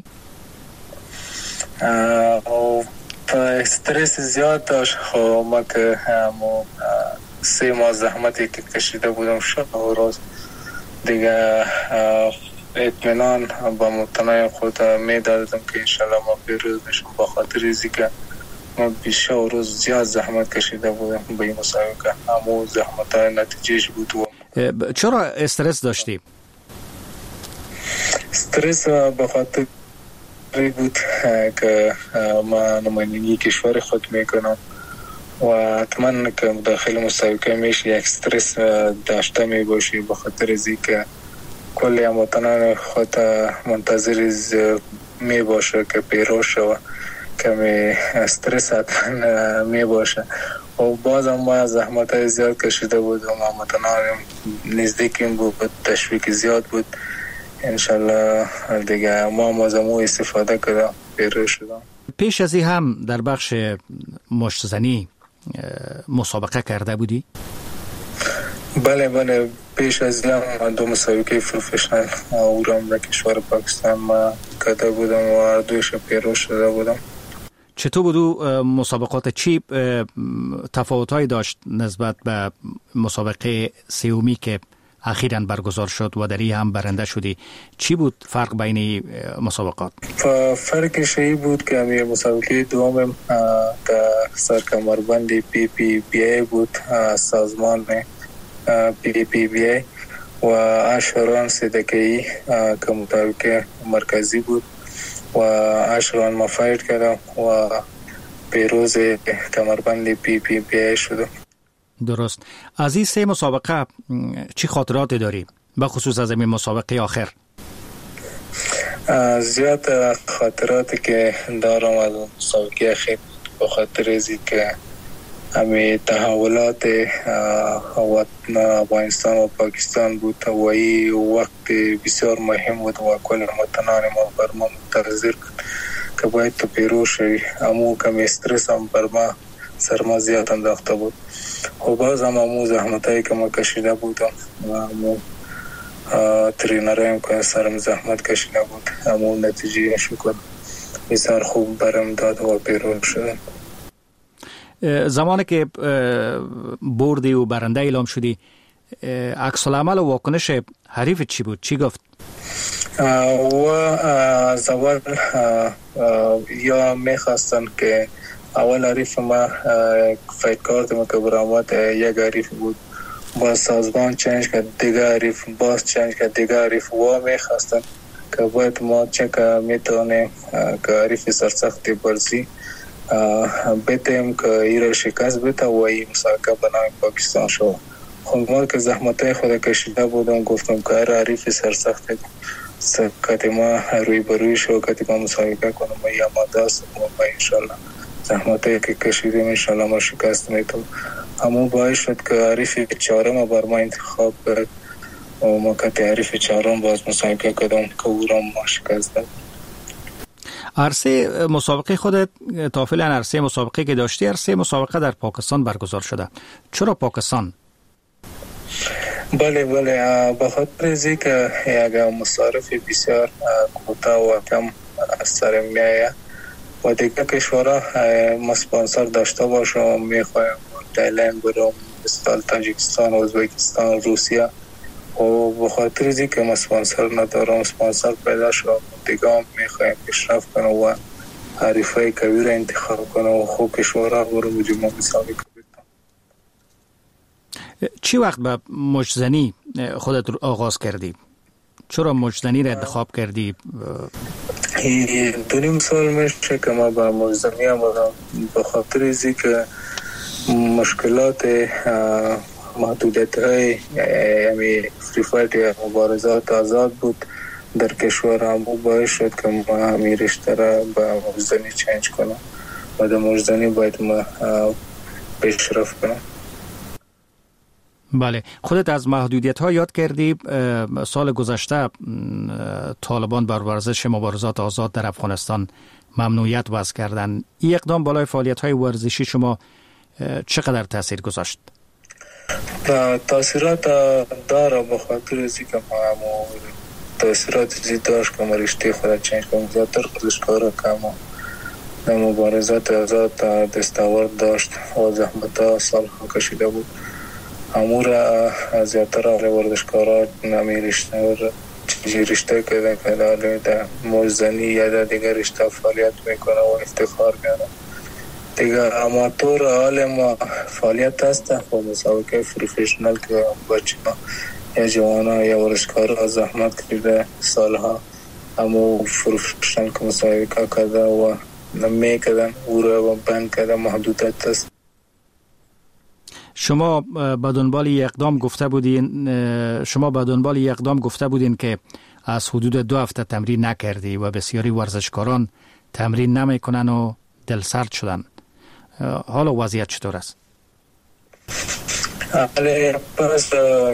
استرس زیاد داشت. ما که 3 ماه زحمتی که کشیده بودم شب و روز دیگه اطمینان با مطمئن خود میدادم که انشالله ما پیروز میشم با خاطر ازی که ما بیشه و روز زیاد زحمت کشیده بودم به این مسابقه. همون زحمت های نتیجهش بود. چرا استرس داشتی؟ استرس به خاطر بود که ما نمایندگی کشور خود میکنم و حتما که داخل مسابقه میشه یک استرس داشته میباشی به خاطر ازی که کلی هموطنان خود منتظر میباشه که پیروز شود. کمی استرس حتما می باشه و باز هم ما زحمت زیاد کشیده بود و ما متنانیم نزدیکیم بود، تشویق زیاد بود. انشالله دیگه ما از امو استفاده کردم، پیروز شدم. پیش از این هم در بخش مشت زنی مسابقه کرده بودی؟ بله پیش از این هم 2 مسابقه پروفشنال اورام در کشور پاکستان ما کرده بودم و دویش پیروز شده بودم. چطور بودو مسابقات؟ چی تفاوت‌هایی داشت نسبت به مسابقه سومی که اخیراً برگزار شد و در این هم برنده شدی؟ چی بود فرق بین مسابقات؟ فرقش این بود که همی مسابقه دوم در سرکمربند PPBA بود، سازمان PPBA و اشهران صدقه‌ای که مطابق مرکزی بود و اشهران ما فاید کردم و پیروز کمربند PPBA شدم. درست. از این 3 مسابقه چی خاطرات داری؟ به خصوص از این مسابقه آخر. زیاد خاطراتی که دارم از مسابقه آخر به خاطر ازی که همه تحولات وطن افغانستان و پاکستان بود و این وقت بسیار مهم بود و کل وطنان ما بر ما منتظر که باید تو پیروز شوی. امو کم استرس هم بر ما سرما زیاد انداخته بود و باز هم امو زحمتایی که ما کشیده بودم و امو ترینرایم که سرم زحمت کشیده بود امو نتیجه شکر بسیار خوب برم داد و پیروز شدم. زمانی که بردی و برنده اعلام شدی عکس العمل و واکنش حریف چی بود؟ چی گفت؟ و از اول یا میخواستن که اول حریف ما فایت کارت ما که برآمد یک حریف بود، باز سازمان چنج کرد دیگه حریف، باز چنج کرد دیگه حریف و میخواستن که باید ما چه میتونیم که حریف سرسختی برزی بتیم که ایره شکست بته و این مسابقه به نام پاکستان شد. خب ما که زحمتای خود کشیده بودم گفتم که هر حریف سرسخت کتی ما روی بروی شو کتی ما مسابقه کنم و یا ماده است و انشالله زحمتای که کشیدیم انشالله ما شکست میتونم. همون باعث شد که حریف 4 بر ما انتخاب کرد و ما کتی حریف 4 باز مسابقه کردم که او را ما شکست داد. عرصه مسابقه خودت تا فعلا عرصه مسابقه که داشتی عرصه مسابقه در پاکستان برگزار شده. چرا پاکستان؟ بله به خاطر ازی که یک مصارف بسیار کوتاه و کم از سر میایه و دیگه کشورها ما سپانسر داشته باشم میخوایم تایلند برم مثل تاجیکستان، ازبکستان، روسیه و به خاطر ازی که ما سپانسر ندارم سپانسر پیدا شد دیگه هم میخوایم پیشرفت کنم و حریفای کبیر انتخاب کنم و خوب کشورها برم جمعه مسابقه کنم. چی وقت به مشتزنی خودت آغاز کردی؟ چرا مشتزنی را انتخاب کردی؟ 2.5 سال میشه که ما به مشتزنی آمدم به خاطر ازی که مشکلات محدودیت های فری فایت یا مبارزات آزاد بود در کشور هم باعث شد که ما همین رشته را به مشتزنی چنج کنم و در مشتزنی باید ما پیشرفت کنم. بله، خودت از محدودیت ها یاد کردی. سال گذشته طالبان بر ورزش مبارزات آزاد در افغانستان ممنوعیت وضع کردن. این اقدام بالای فعالیت های ورزشی شما چقدر تاثیر گذاشت؟ تاثیرات داره به خاطر ازی که ما همون تاثیرات زیاد داشت که ما رشته خود چنج کنم زیادتر ورزشکارا که ما در مبارزات آزاد دستاورد داشت و زحمت ها سال کشیده بود امور زیادتر آره ورزشکارا نمی رشته کردن که در موزنی یا در دیگر رشته فعالیت میکنه و افتخار کرده. دیگر اماتور حال ما فعالیت هست و مسابقه پروفشنال که بچه ها یا جوان ها یا ورزشکارا زحمت کرده سالها اما پروفشنال که مسابقه کرده و نمی کردن او را بند کرده محدودیت هست. شما به دنبال اقدام گفته بودین که از حدود 2 هفته تمرین نکردی و بسیاری ورزشکاران تمرین نمیکنن و دلسرد شدن. حالا وضعیت چطور است؟ ولی پس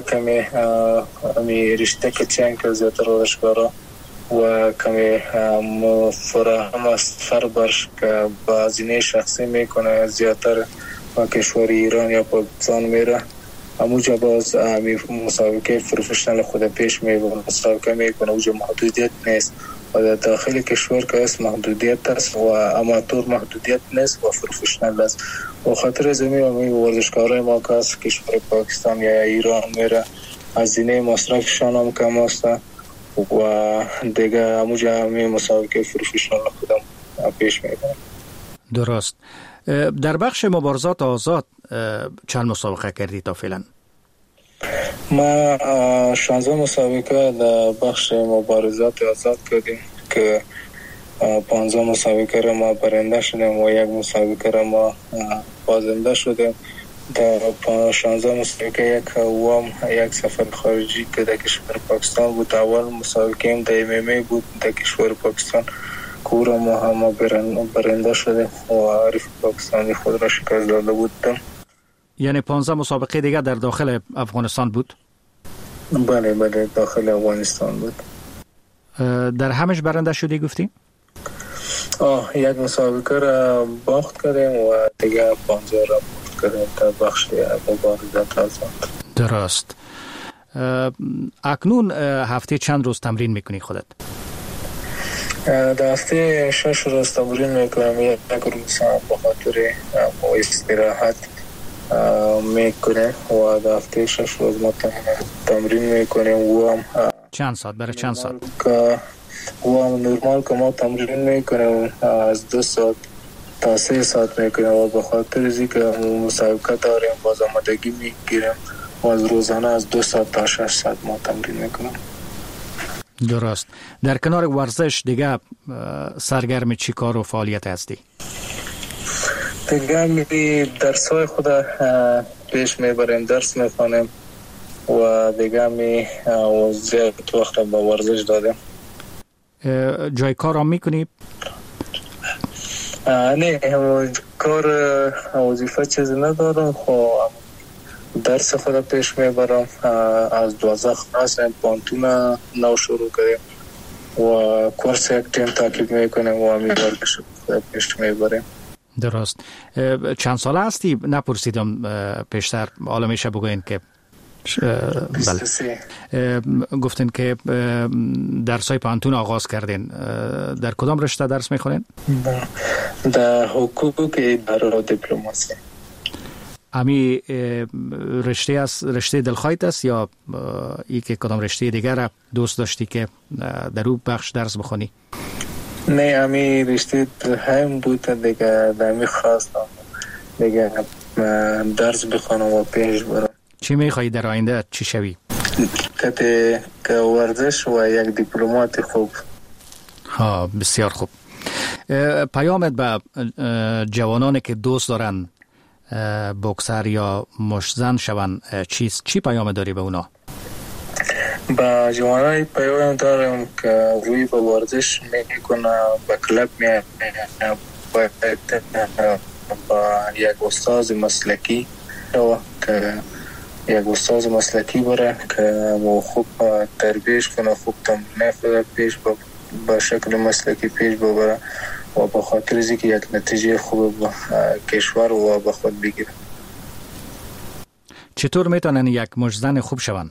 کمی رشته که چند که زیادتر ورزشکارا و کمی فراهم است فربرش که با هزینه شخصی میکنه زیادتر با کشور ایران یا پاکستان میره. همونجا باز مسابقه پروفشنال خود پیش میبره، مسابقه میکنه، اونجا محدودیت نیست و در داخل کشور که است محدودیت است و اماتور محدودیت نیست و پروفشنال است. و خاطر زمین ورزشکارای ما که است کشور پاکستان یا ایران میره هزینه مصرفشان هم کم است و دیگه همونجا مسابقه پروفشنال خودم پیش میبره. درست. در بخش مبارزات آزاد چند مسابقه کردی تا فعلا؟ ما 16 مسابقه در بخش مبارزات آزاد کردیم که 15 مسابقه را ما برنده شدیم و یک مسابقه را ما بازنده شدیم. در 16 مسابقه یک سفر خارجی که در کشور پاکستان بود. اول مسابقه هم در MMA بود در کشور پاکستان که ما برنده شدیم و عارف پاکستانی خود را شکست داده بودیم. یعنی 15 مسابقه دیگه در داخل افغانستان بود؟ بله داخل افغانستان بود. در همش برنده شدی گفتی؟ یک مسابقه را باخت کردیم و دیگه 15 را باخت کردیم در بخش مبارزات آزاد. درست. اکنون هفته چند روز تمرین میکنی خودت؟ در هفته 6 روز تمرین میکنم. یک روز به خاطر استراحت میکنه و در هفته 6 روز ما تمرین میکنیم و هم چند ساعت برای چند ساعت؟ و هم نرمال که ما تمرین میکنیم از 2 ساعت تا 3 ساعت میکنیم و به خاطر ازی که مسابقه داریم باز آمادگی میگیریم و از روزانه از 2 ساعت تا 6 ساعت ما تمرین میکنیم. درست. در کنار ورزش دیگه سرگرم چی کار و فعالیت هستی؟ دیگه می درسای خود پیش میبریم، درس میخوانیم و دیگه می زیاد وقت با ورزش دادیم. جای کار هم میکنی؟ نه کار وظیفه چیزی ندارم، خب درس خود پیش میبرم. از 12 خلاصیم، پانتون نو شروع کردیم و کورس یک تیم تعقیب میکنیم و همی ورزش خود پیش میبریم. درست. چند ساله هستی؟ نپرسیدم پیشتر، حالا میشه بگوین که بله. گفتین که درسای پانتون آغاز کردین. در کدام رشته درس میخونین؟ در حقوق اداره و دیپلماسی. امی رشته است، رشته دلخواهت است یا ای که کدام رشته دیگر دوست داشتی که در اون بخش درس بخونی؟ نه امی رشته هم بود دیگه، امی خواستم دیگه درس بخونم و پیش برم. چی میخوایی در آینده چی شوی؟ که ورزش و یک دیپلمات خوب. ها بسیار خوب. پیامت به جوانانی که دوست دارن بوکسر یا مشتزن شون چی پیام داری به اونا؟ با جوانای پیام دارم که روی به ورزش میکنه، به کلب میاد، با یک استاد مسلکی که یک استاد مسلکی بره که خوب تربیش کنه، خوب تمرین کنه، پیش با شکل مسلکی پیش ببره و به خاطر از اینکه یک نتیجه خوب به کشور و به خود بگیره. چطور میتونن یک مشتزن خوب شون؟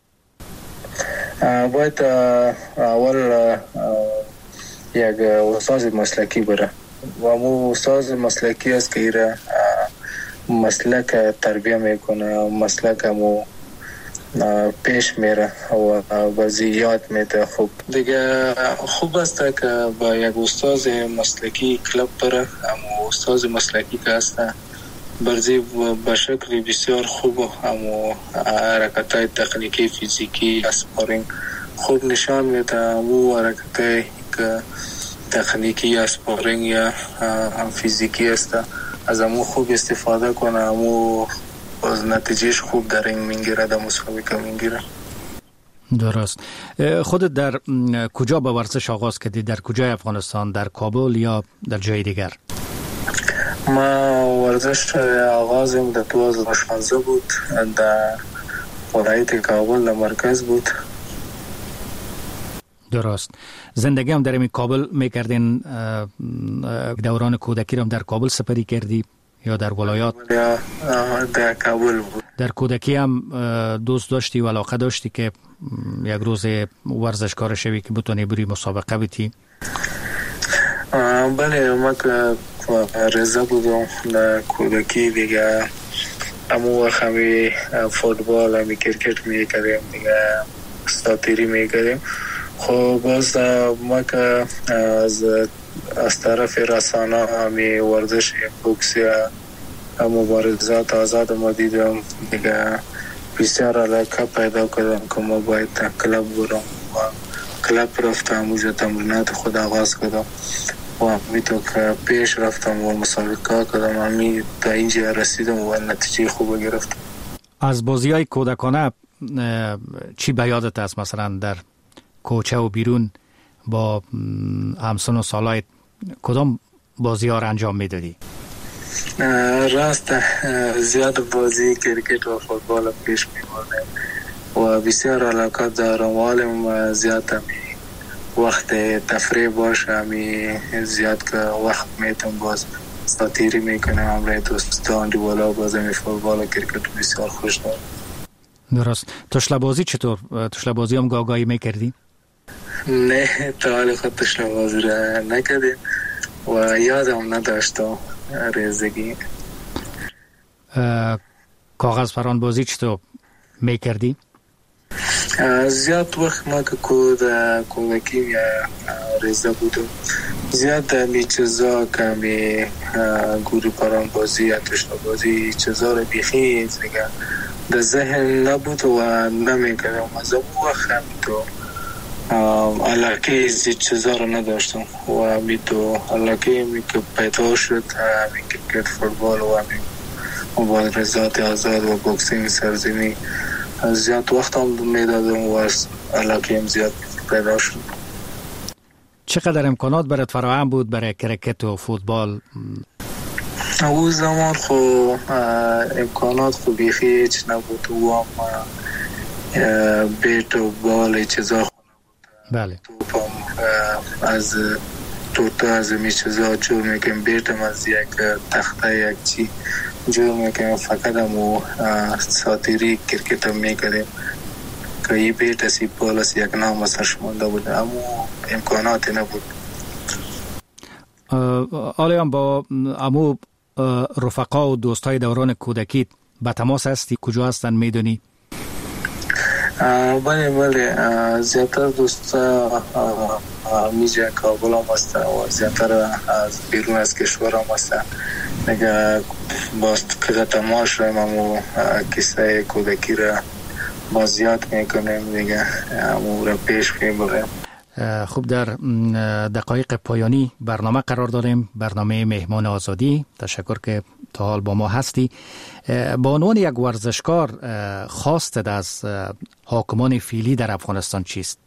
باید اول یک استاد مسلکی بره و مو استاد مسلکی است که ایره مسلک تربیه میکنه، مسلک مو پیش میره و بازی یاد میده. خوب دیگه خوب است که با یک استاد مسلکی کلب بره. اما استاد مسلکی که است برزی به شکل بسیار خوب اما حرکت‌های تکنیکی فیزیکی اسپارینگ خوب نشان میده. اما حرکت‌های که تکنیکی اسپارینگ یا فیزیکی است از امو خوب استفاده کنه، امو باز نتیجهش خوب در این میگیره، در مسابقه میگیره. درست. خودت در کجا با ورزش آغاز کردی؟ در کجای افغانستان؟ در کابل یا در جای دیگر؟ ما ورزش آغازم در 2016 بود، در ولایت کابل در مرکز بود. درست. زندگی هم در این کابل میکردین؟ دوران کودکی رو در کابل سپری کردی یا در ولایات؟ در کابل بود. در کودکی هم دوست داشتی و علاقه داشتی که یک روز ورزشکار شوی که بتونی بری مسابقه بیتی؟ بله، ما که رضا بودم در کودکی دیگه، امو وقت همی فوتبال همی کرکٹ میکردیم دیگه، استاتیری میکردیم. خب باز ما که از طرف رسانه همی ورزش بوکسی مبارزات آزاد ما دیدم دیگه، بسیار علاقه پیدا کردم که ما باید کلاب برم و کلاب رفتم، اونجا تمرینات خود آغاز کردم و همی تو که پیش رفتم و مسابقه کردم، همی تا اینجا رسیدم و نتیجه خوب گرفتم. از بازی های کودکانه چی به یادت است؟ مثلا در کوچه و بیرون با همسن و سالایت کدام بازی ها را انجام میدادی؟ راست زیاد بازی کرکٹ و فوتبال پیش میبردم و بسیار علاقه دارم. حالم زیاد همی وقت تفریح باشه، همی زیاد که وقت میتونم باز استاتیری میکنم همراه دوستان دیوالا، باز همی فوتبال و کرکٹ بسیار خوش دارم. درست. تشله بازی چطور؟ تشله بازی هم گاگایی میکردی؟ نه، تا حال خود تشله بازی را نکردیم و یادم نداشتم ریزگی. کاغذ پران بازی چطور میکردی؟ زیاد وقت ما که کودکی یا ریزه بودم، زیاد می چیزا که می گوری پران بازی یا تشنه بازی چیزا رو بیخی دیگه در ذهن نبود و نمیکردم. از اون وقت همی تو علاقه زید چیزا رو نداشتم و همی تو علاقه می که پیدا شد همی کرکت، فوتبال و همی مبارزات آزاد و بوکسینگ سرزمینی زیاد وقت هم میدادم و از علاقه هم زیاد پیدا شد. چقدر امکانات برات فراهم بود برای کرکت و فوتبال؟ او زمان خو امکانات خو بیخی هیچ نبود و هم بیت و بال چیزا خو نبود. بله. توپم از توتا از می چیزا جور میکنم، بیتم از یک تخته یک چی جور میکنم، فقط همو ساتیری کرکت هم میکردیم که ای بیت اسی بال از یک نام سرش مونده بود، همو امکاناتی نبود. آلیان با امو رفقا و دوستای دوران کودکی به تماس هستی؟ کجا هستن میدونی؟ بله زیادتر دوستا میجه کابل هم هستن و زیادتر از بیرون از کشور هم هستن دیگه. باز که تماس شویم همو کسای کودکی را باز یاد میکنیم دیگه، همو را پیش میبریم. خوب، در دقایق پایانی برنامه قرار داریم، برنامه مهمان آزادی. تشکر که تا حال با ما هستی. با عنوان یک ورزشکار خواستت از حاکمان فعلی در افغانستان چیست؟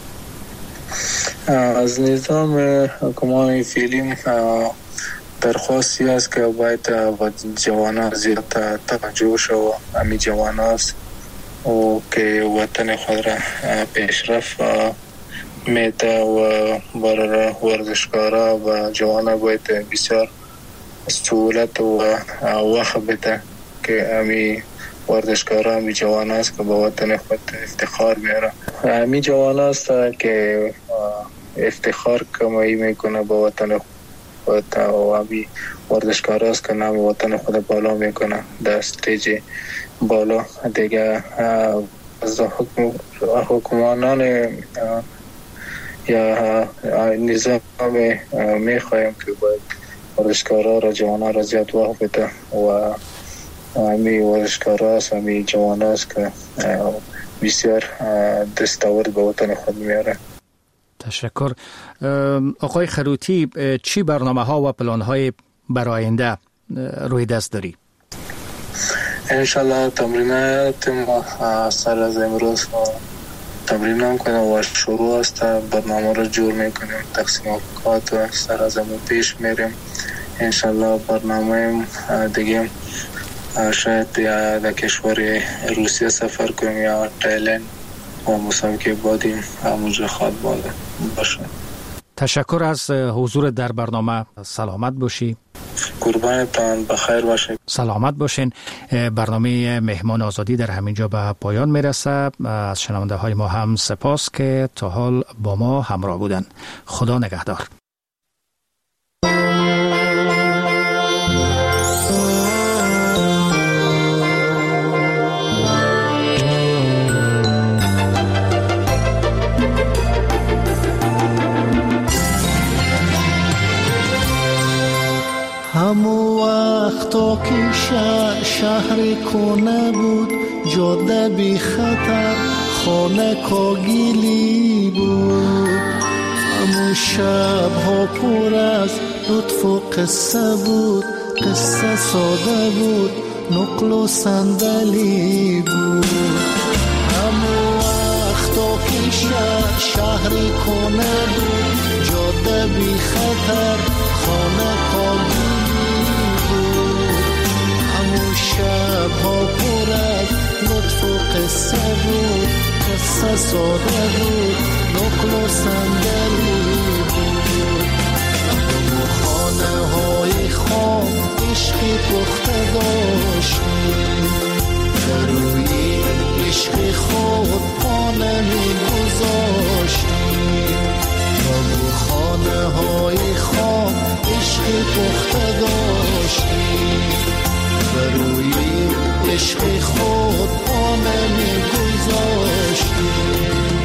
از نظام حاکمان فعلی درخواستی است که باید جوانان زیاد توجه شو، همی جوان است و که وطن خود را پیشرفت میده و برای ورزشکارا و جوانا باید بسیار سهولت و وقت بده که همی ورزشکارا همی جوان است که به وطن خود افتخار بیاره. همی جوان است که افتخار کمایی میکنه به وطن خود و همی ورزشکار است که نام وطن خود بالا میکنه در استیج بالا دیگه. از حکومانان یا نظام میخوایم که باید ورزشکارا را جوانا را زیاد وقت بده و همی ورزشکارا است، همی جوانا است که بسیار دستاورد به وطن خود میاره. تشکر. آقای خروتی، چی برنامه ها و پلان های برای آینده روی دست داری؟ انشالله تمرینات ما سر از امروز تمرین کنیم و شروع است، برنامه را جور میکنیم، تقسیم اوقات سر از امروز پیش میریم انشالله برنامه دیگه شاید در کشور روسیه سفر کنیم یا تایلند و مسابقه بعدی همونجا خواد باشه. تشکر از حضور در برنامه. سلامت باشی. قربانتان، بخیر باشه. سلامت باشین. برنامه مهمان آزادی در همینجا به پایان میرسه. از شنونده های ما هم سپاس که تا حال با ما همراه بودن. خدا نگهدار. همو وقتا که شهر کنه بود، جاده بی خطر، خانه کاگیلی بود. همو شب ها پر از لطف و قصه بود، قصه ساده بود، نقل و صندلی بود. همو وقتا که شهر کنه بود، جاده بی خطر، خانه کاگیلی بود. همون شب ها پر از لطف و قصه بود، قصه ساده بود، نقل و صندلی بود. همون خانه های خام عشقی پخته داشتیم، در روی عشق خود پا نمی گذاشتیم. همون خانه های خام عشق پخته داشتیم، بر روی عشق خود پا نمی گذاشتیم.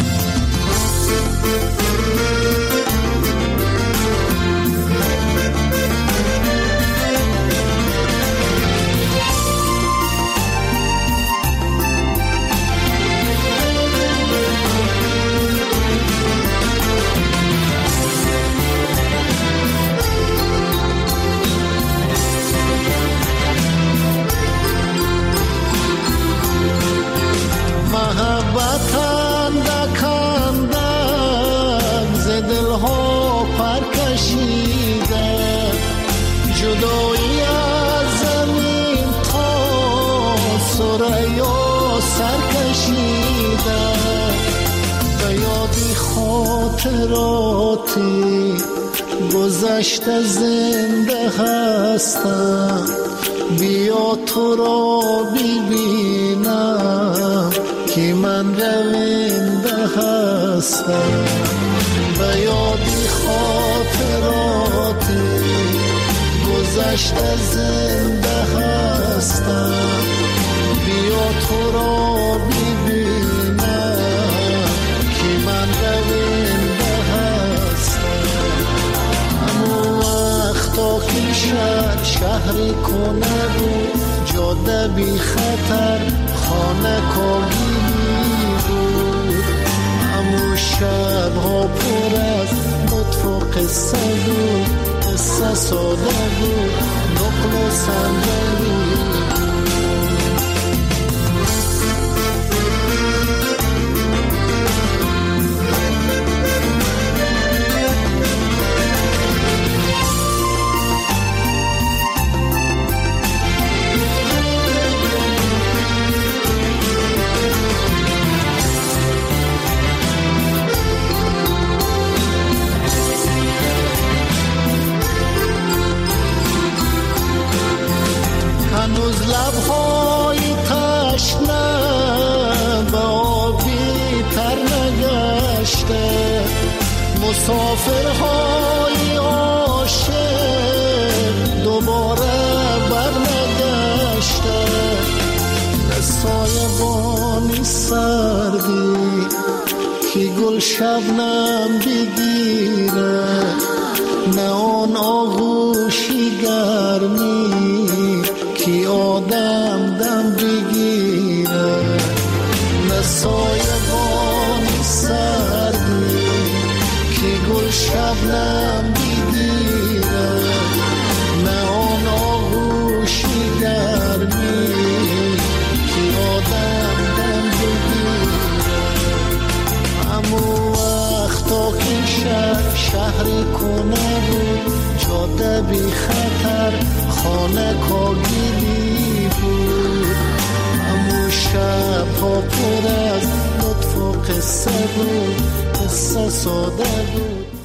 جدایی از زمین تا ثریا سر کشیده، به یادی خاطراتی گذشته زنده هستم. بیا تو را ببینم که من رونده هستم. به یادی خاطراتی گذشته زنده هستم. بیا تو را ببینم که من رونده هستم. همون وقتا که شهر کنه بود، جاده بی خطر، خانه کاگیلی بود. همون شب ها پر از لطف و قصه بود، قصه ساده بود، نقل و صندلی هنوز لبهای تشنه به آبی تر نگشته. مسافرهای عاشق دوباره برنگشته. نه سایبانی سردی که گل شبنم بگیره، نه آن آغوشی گرمی که آدم دم بگیره. نه سایبانی سردی که گل شبنم بگیره، نه آن آغوشی گرمی که آدم دم بگیره. همون وقتا که شهر کنه بود، جاده بی خطر خانه کاگیلی بود. همون شب ها پر از لطف و قصه بود، قصه ساده بود.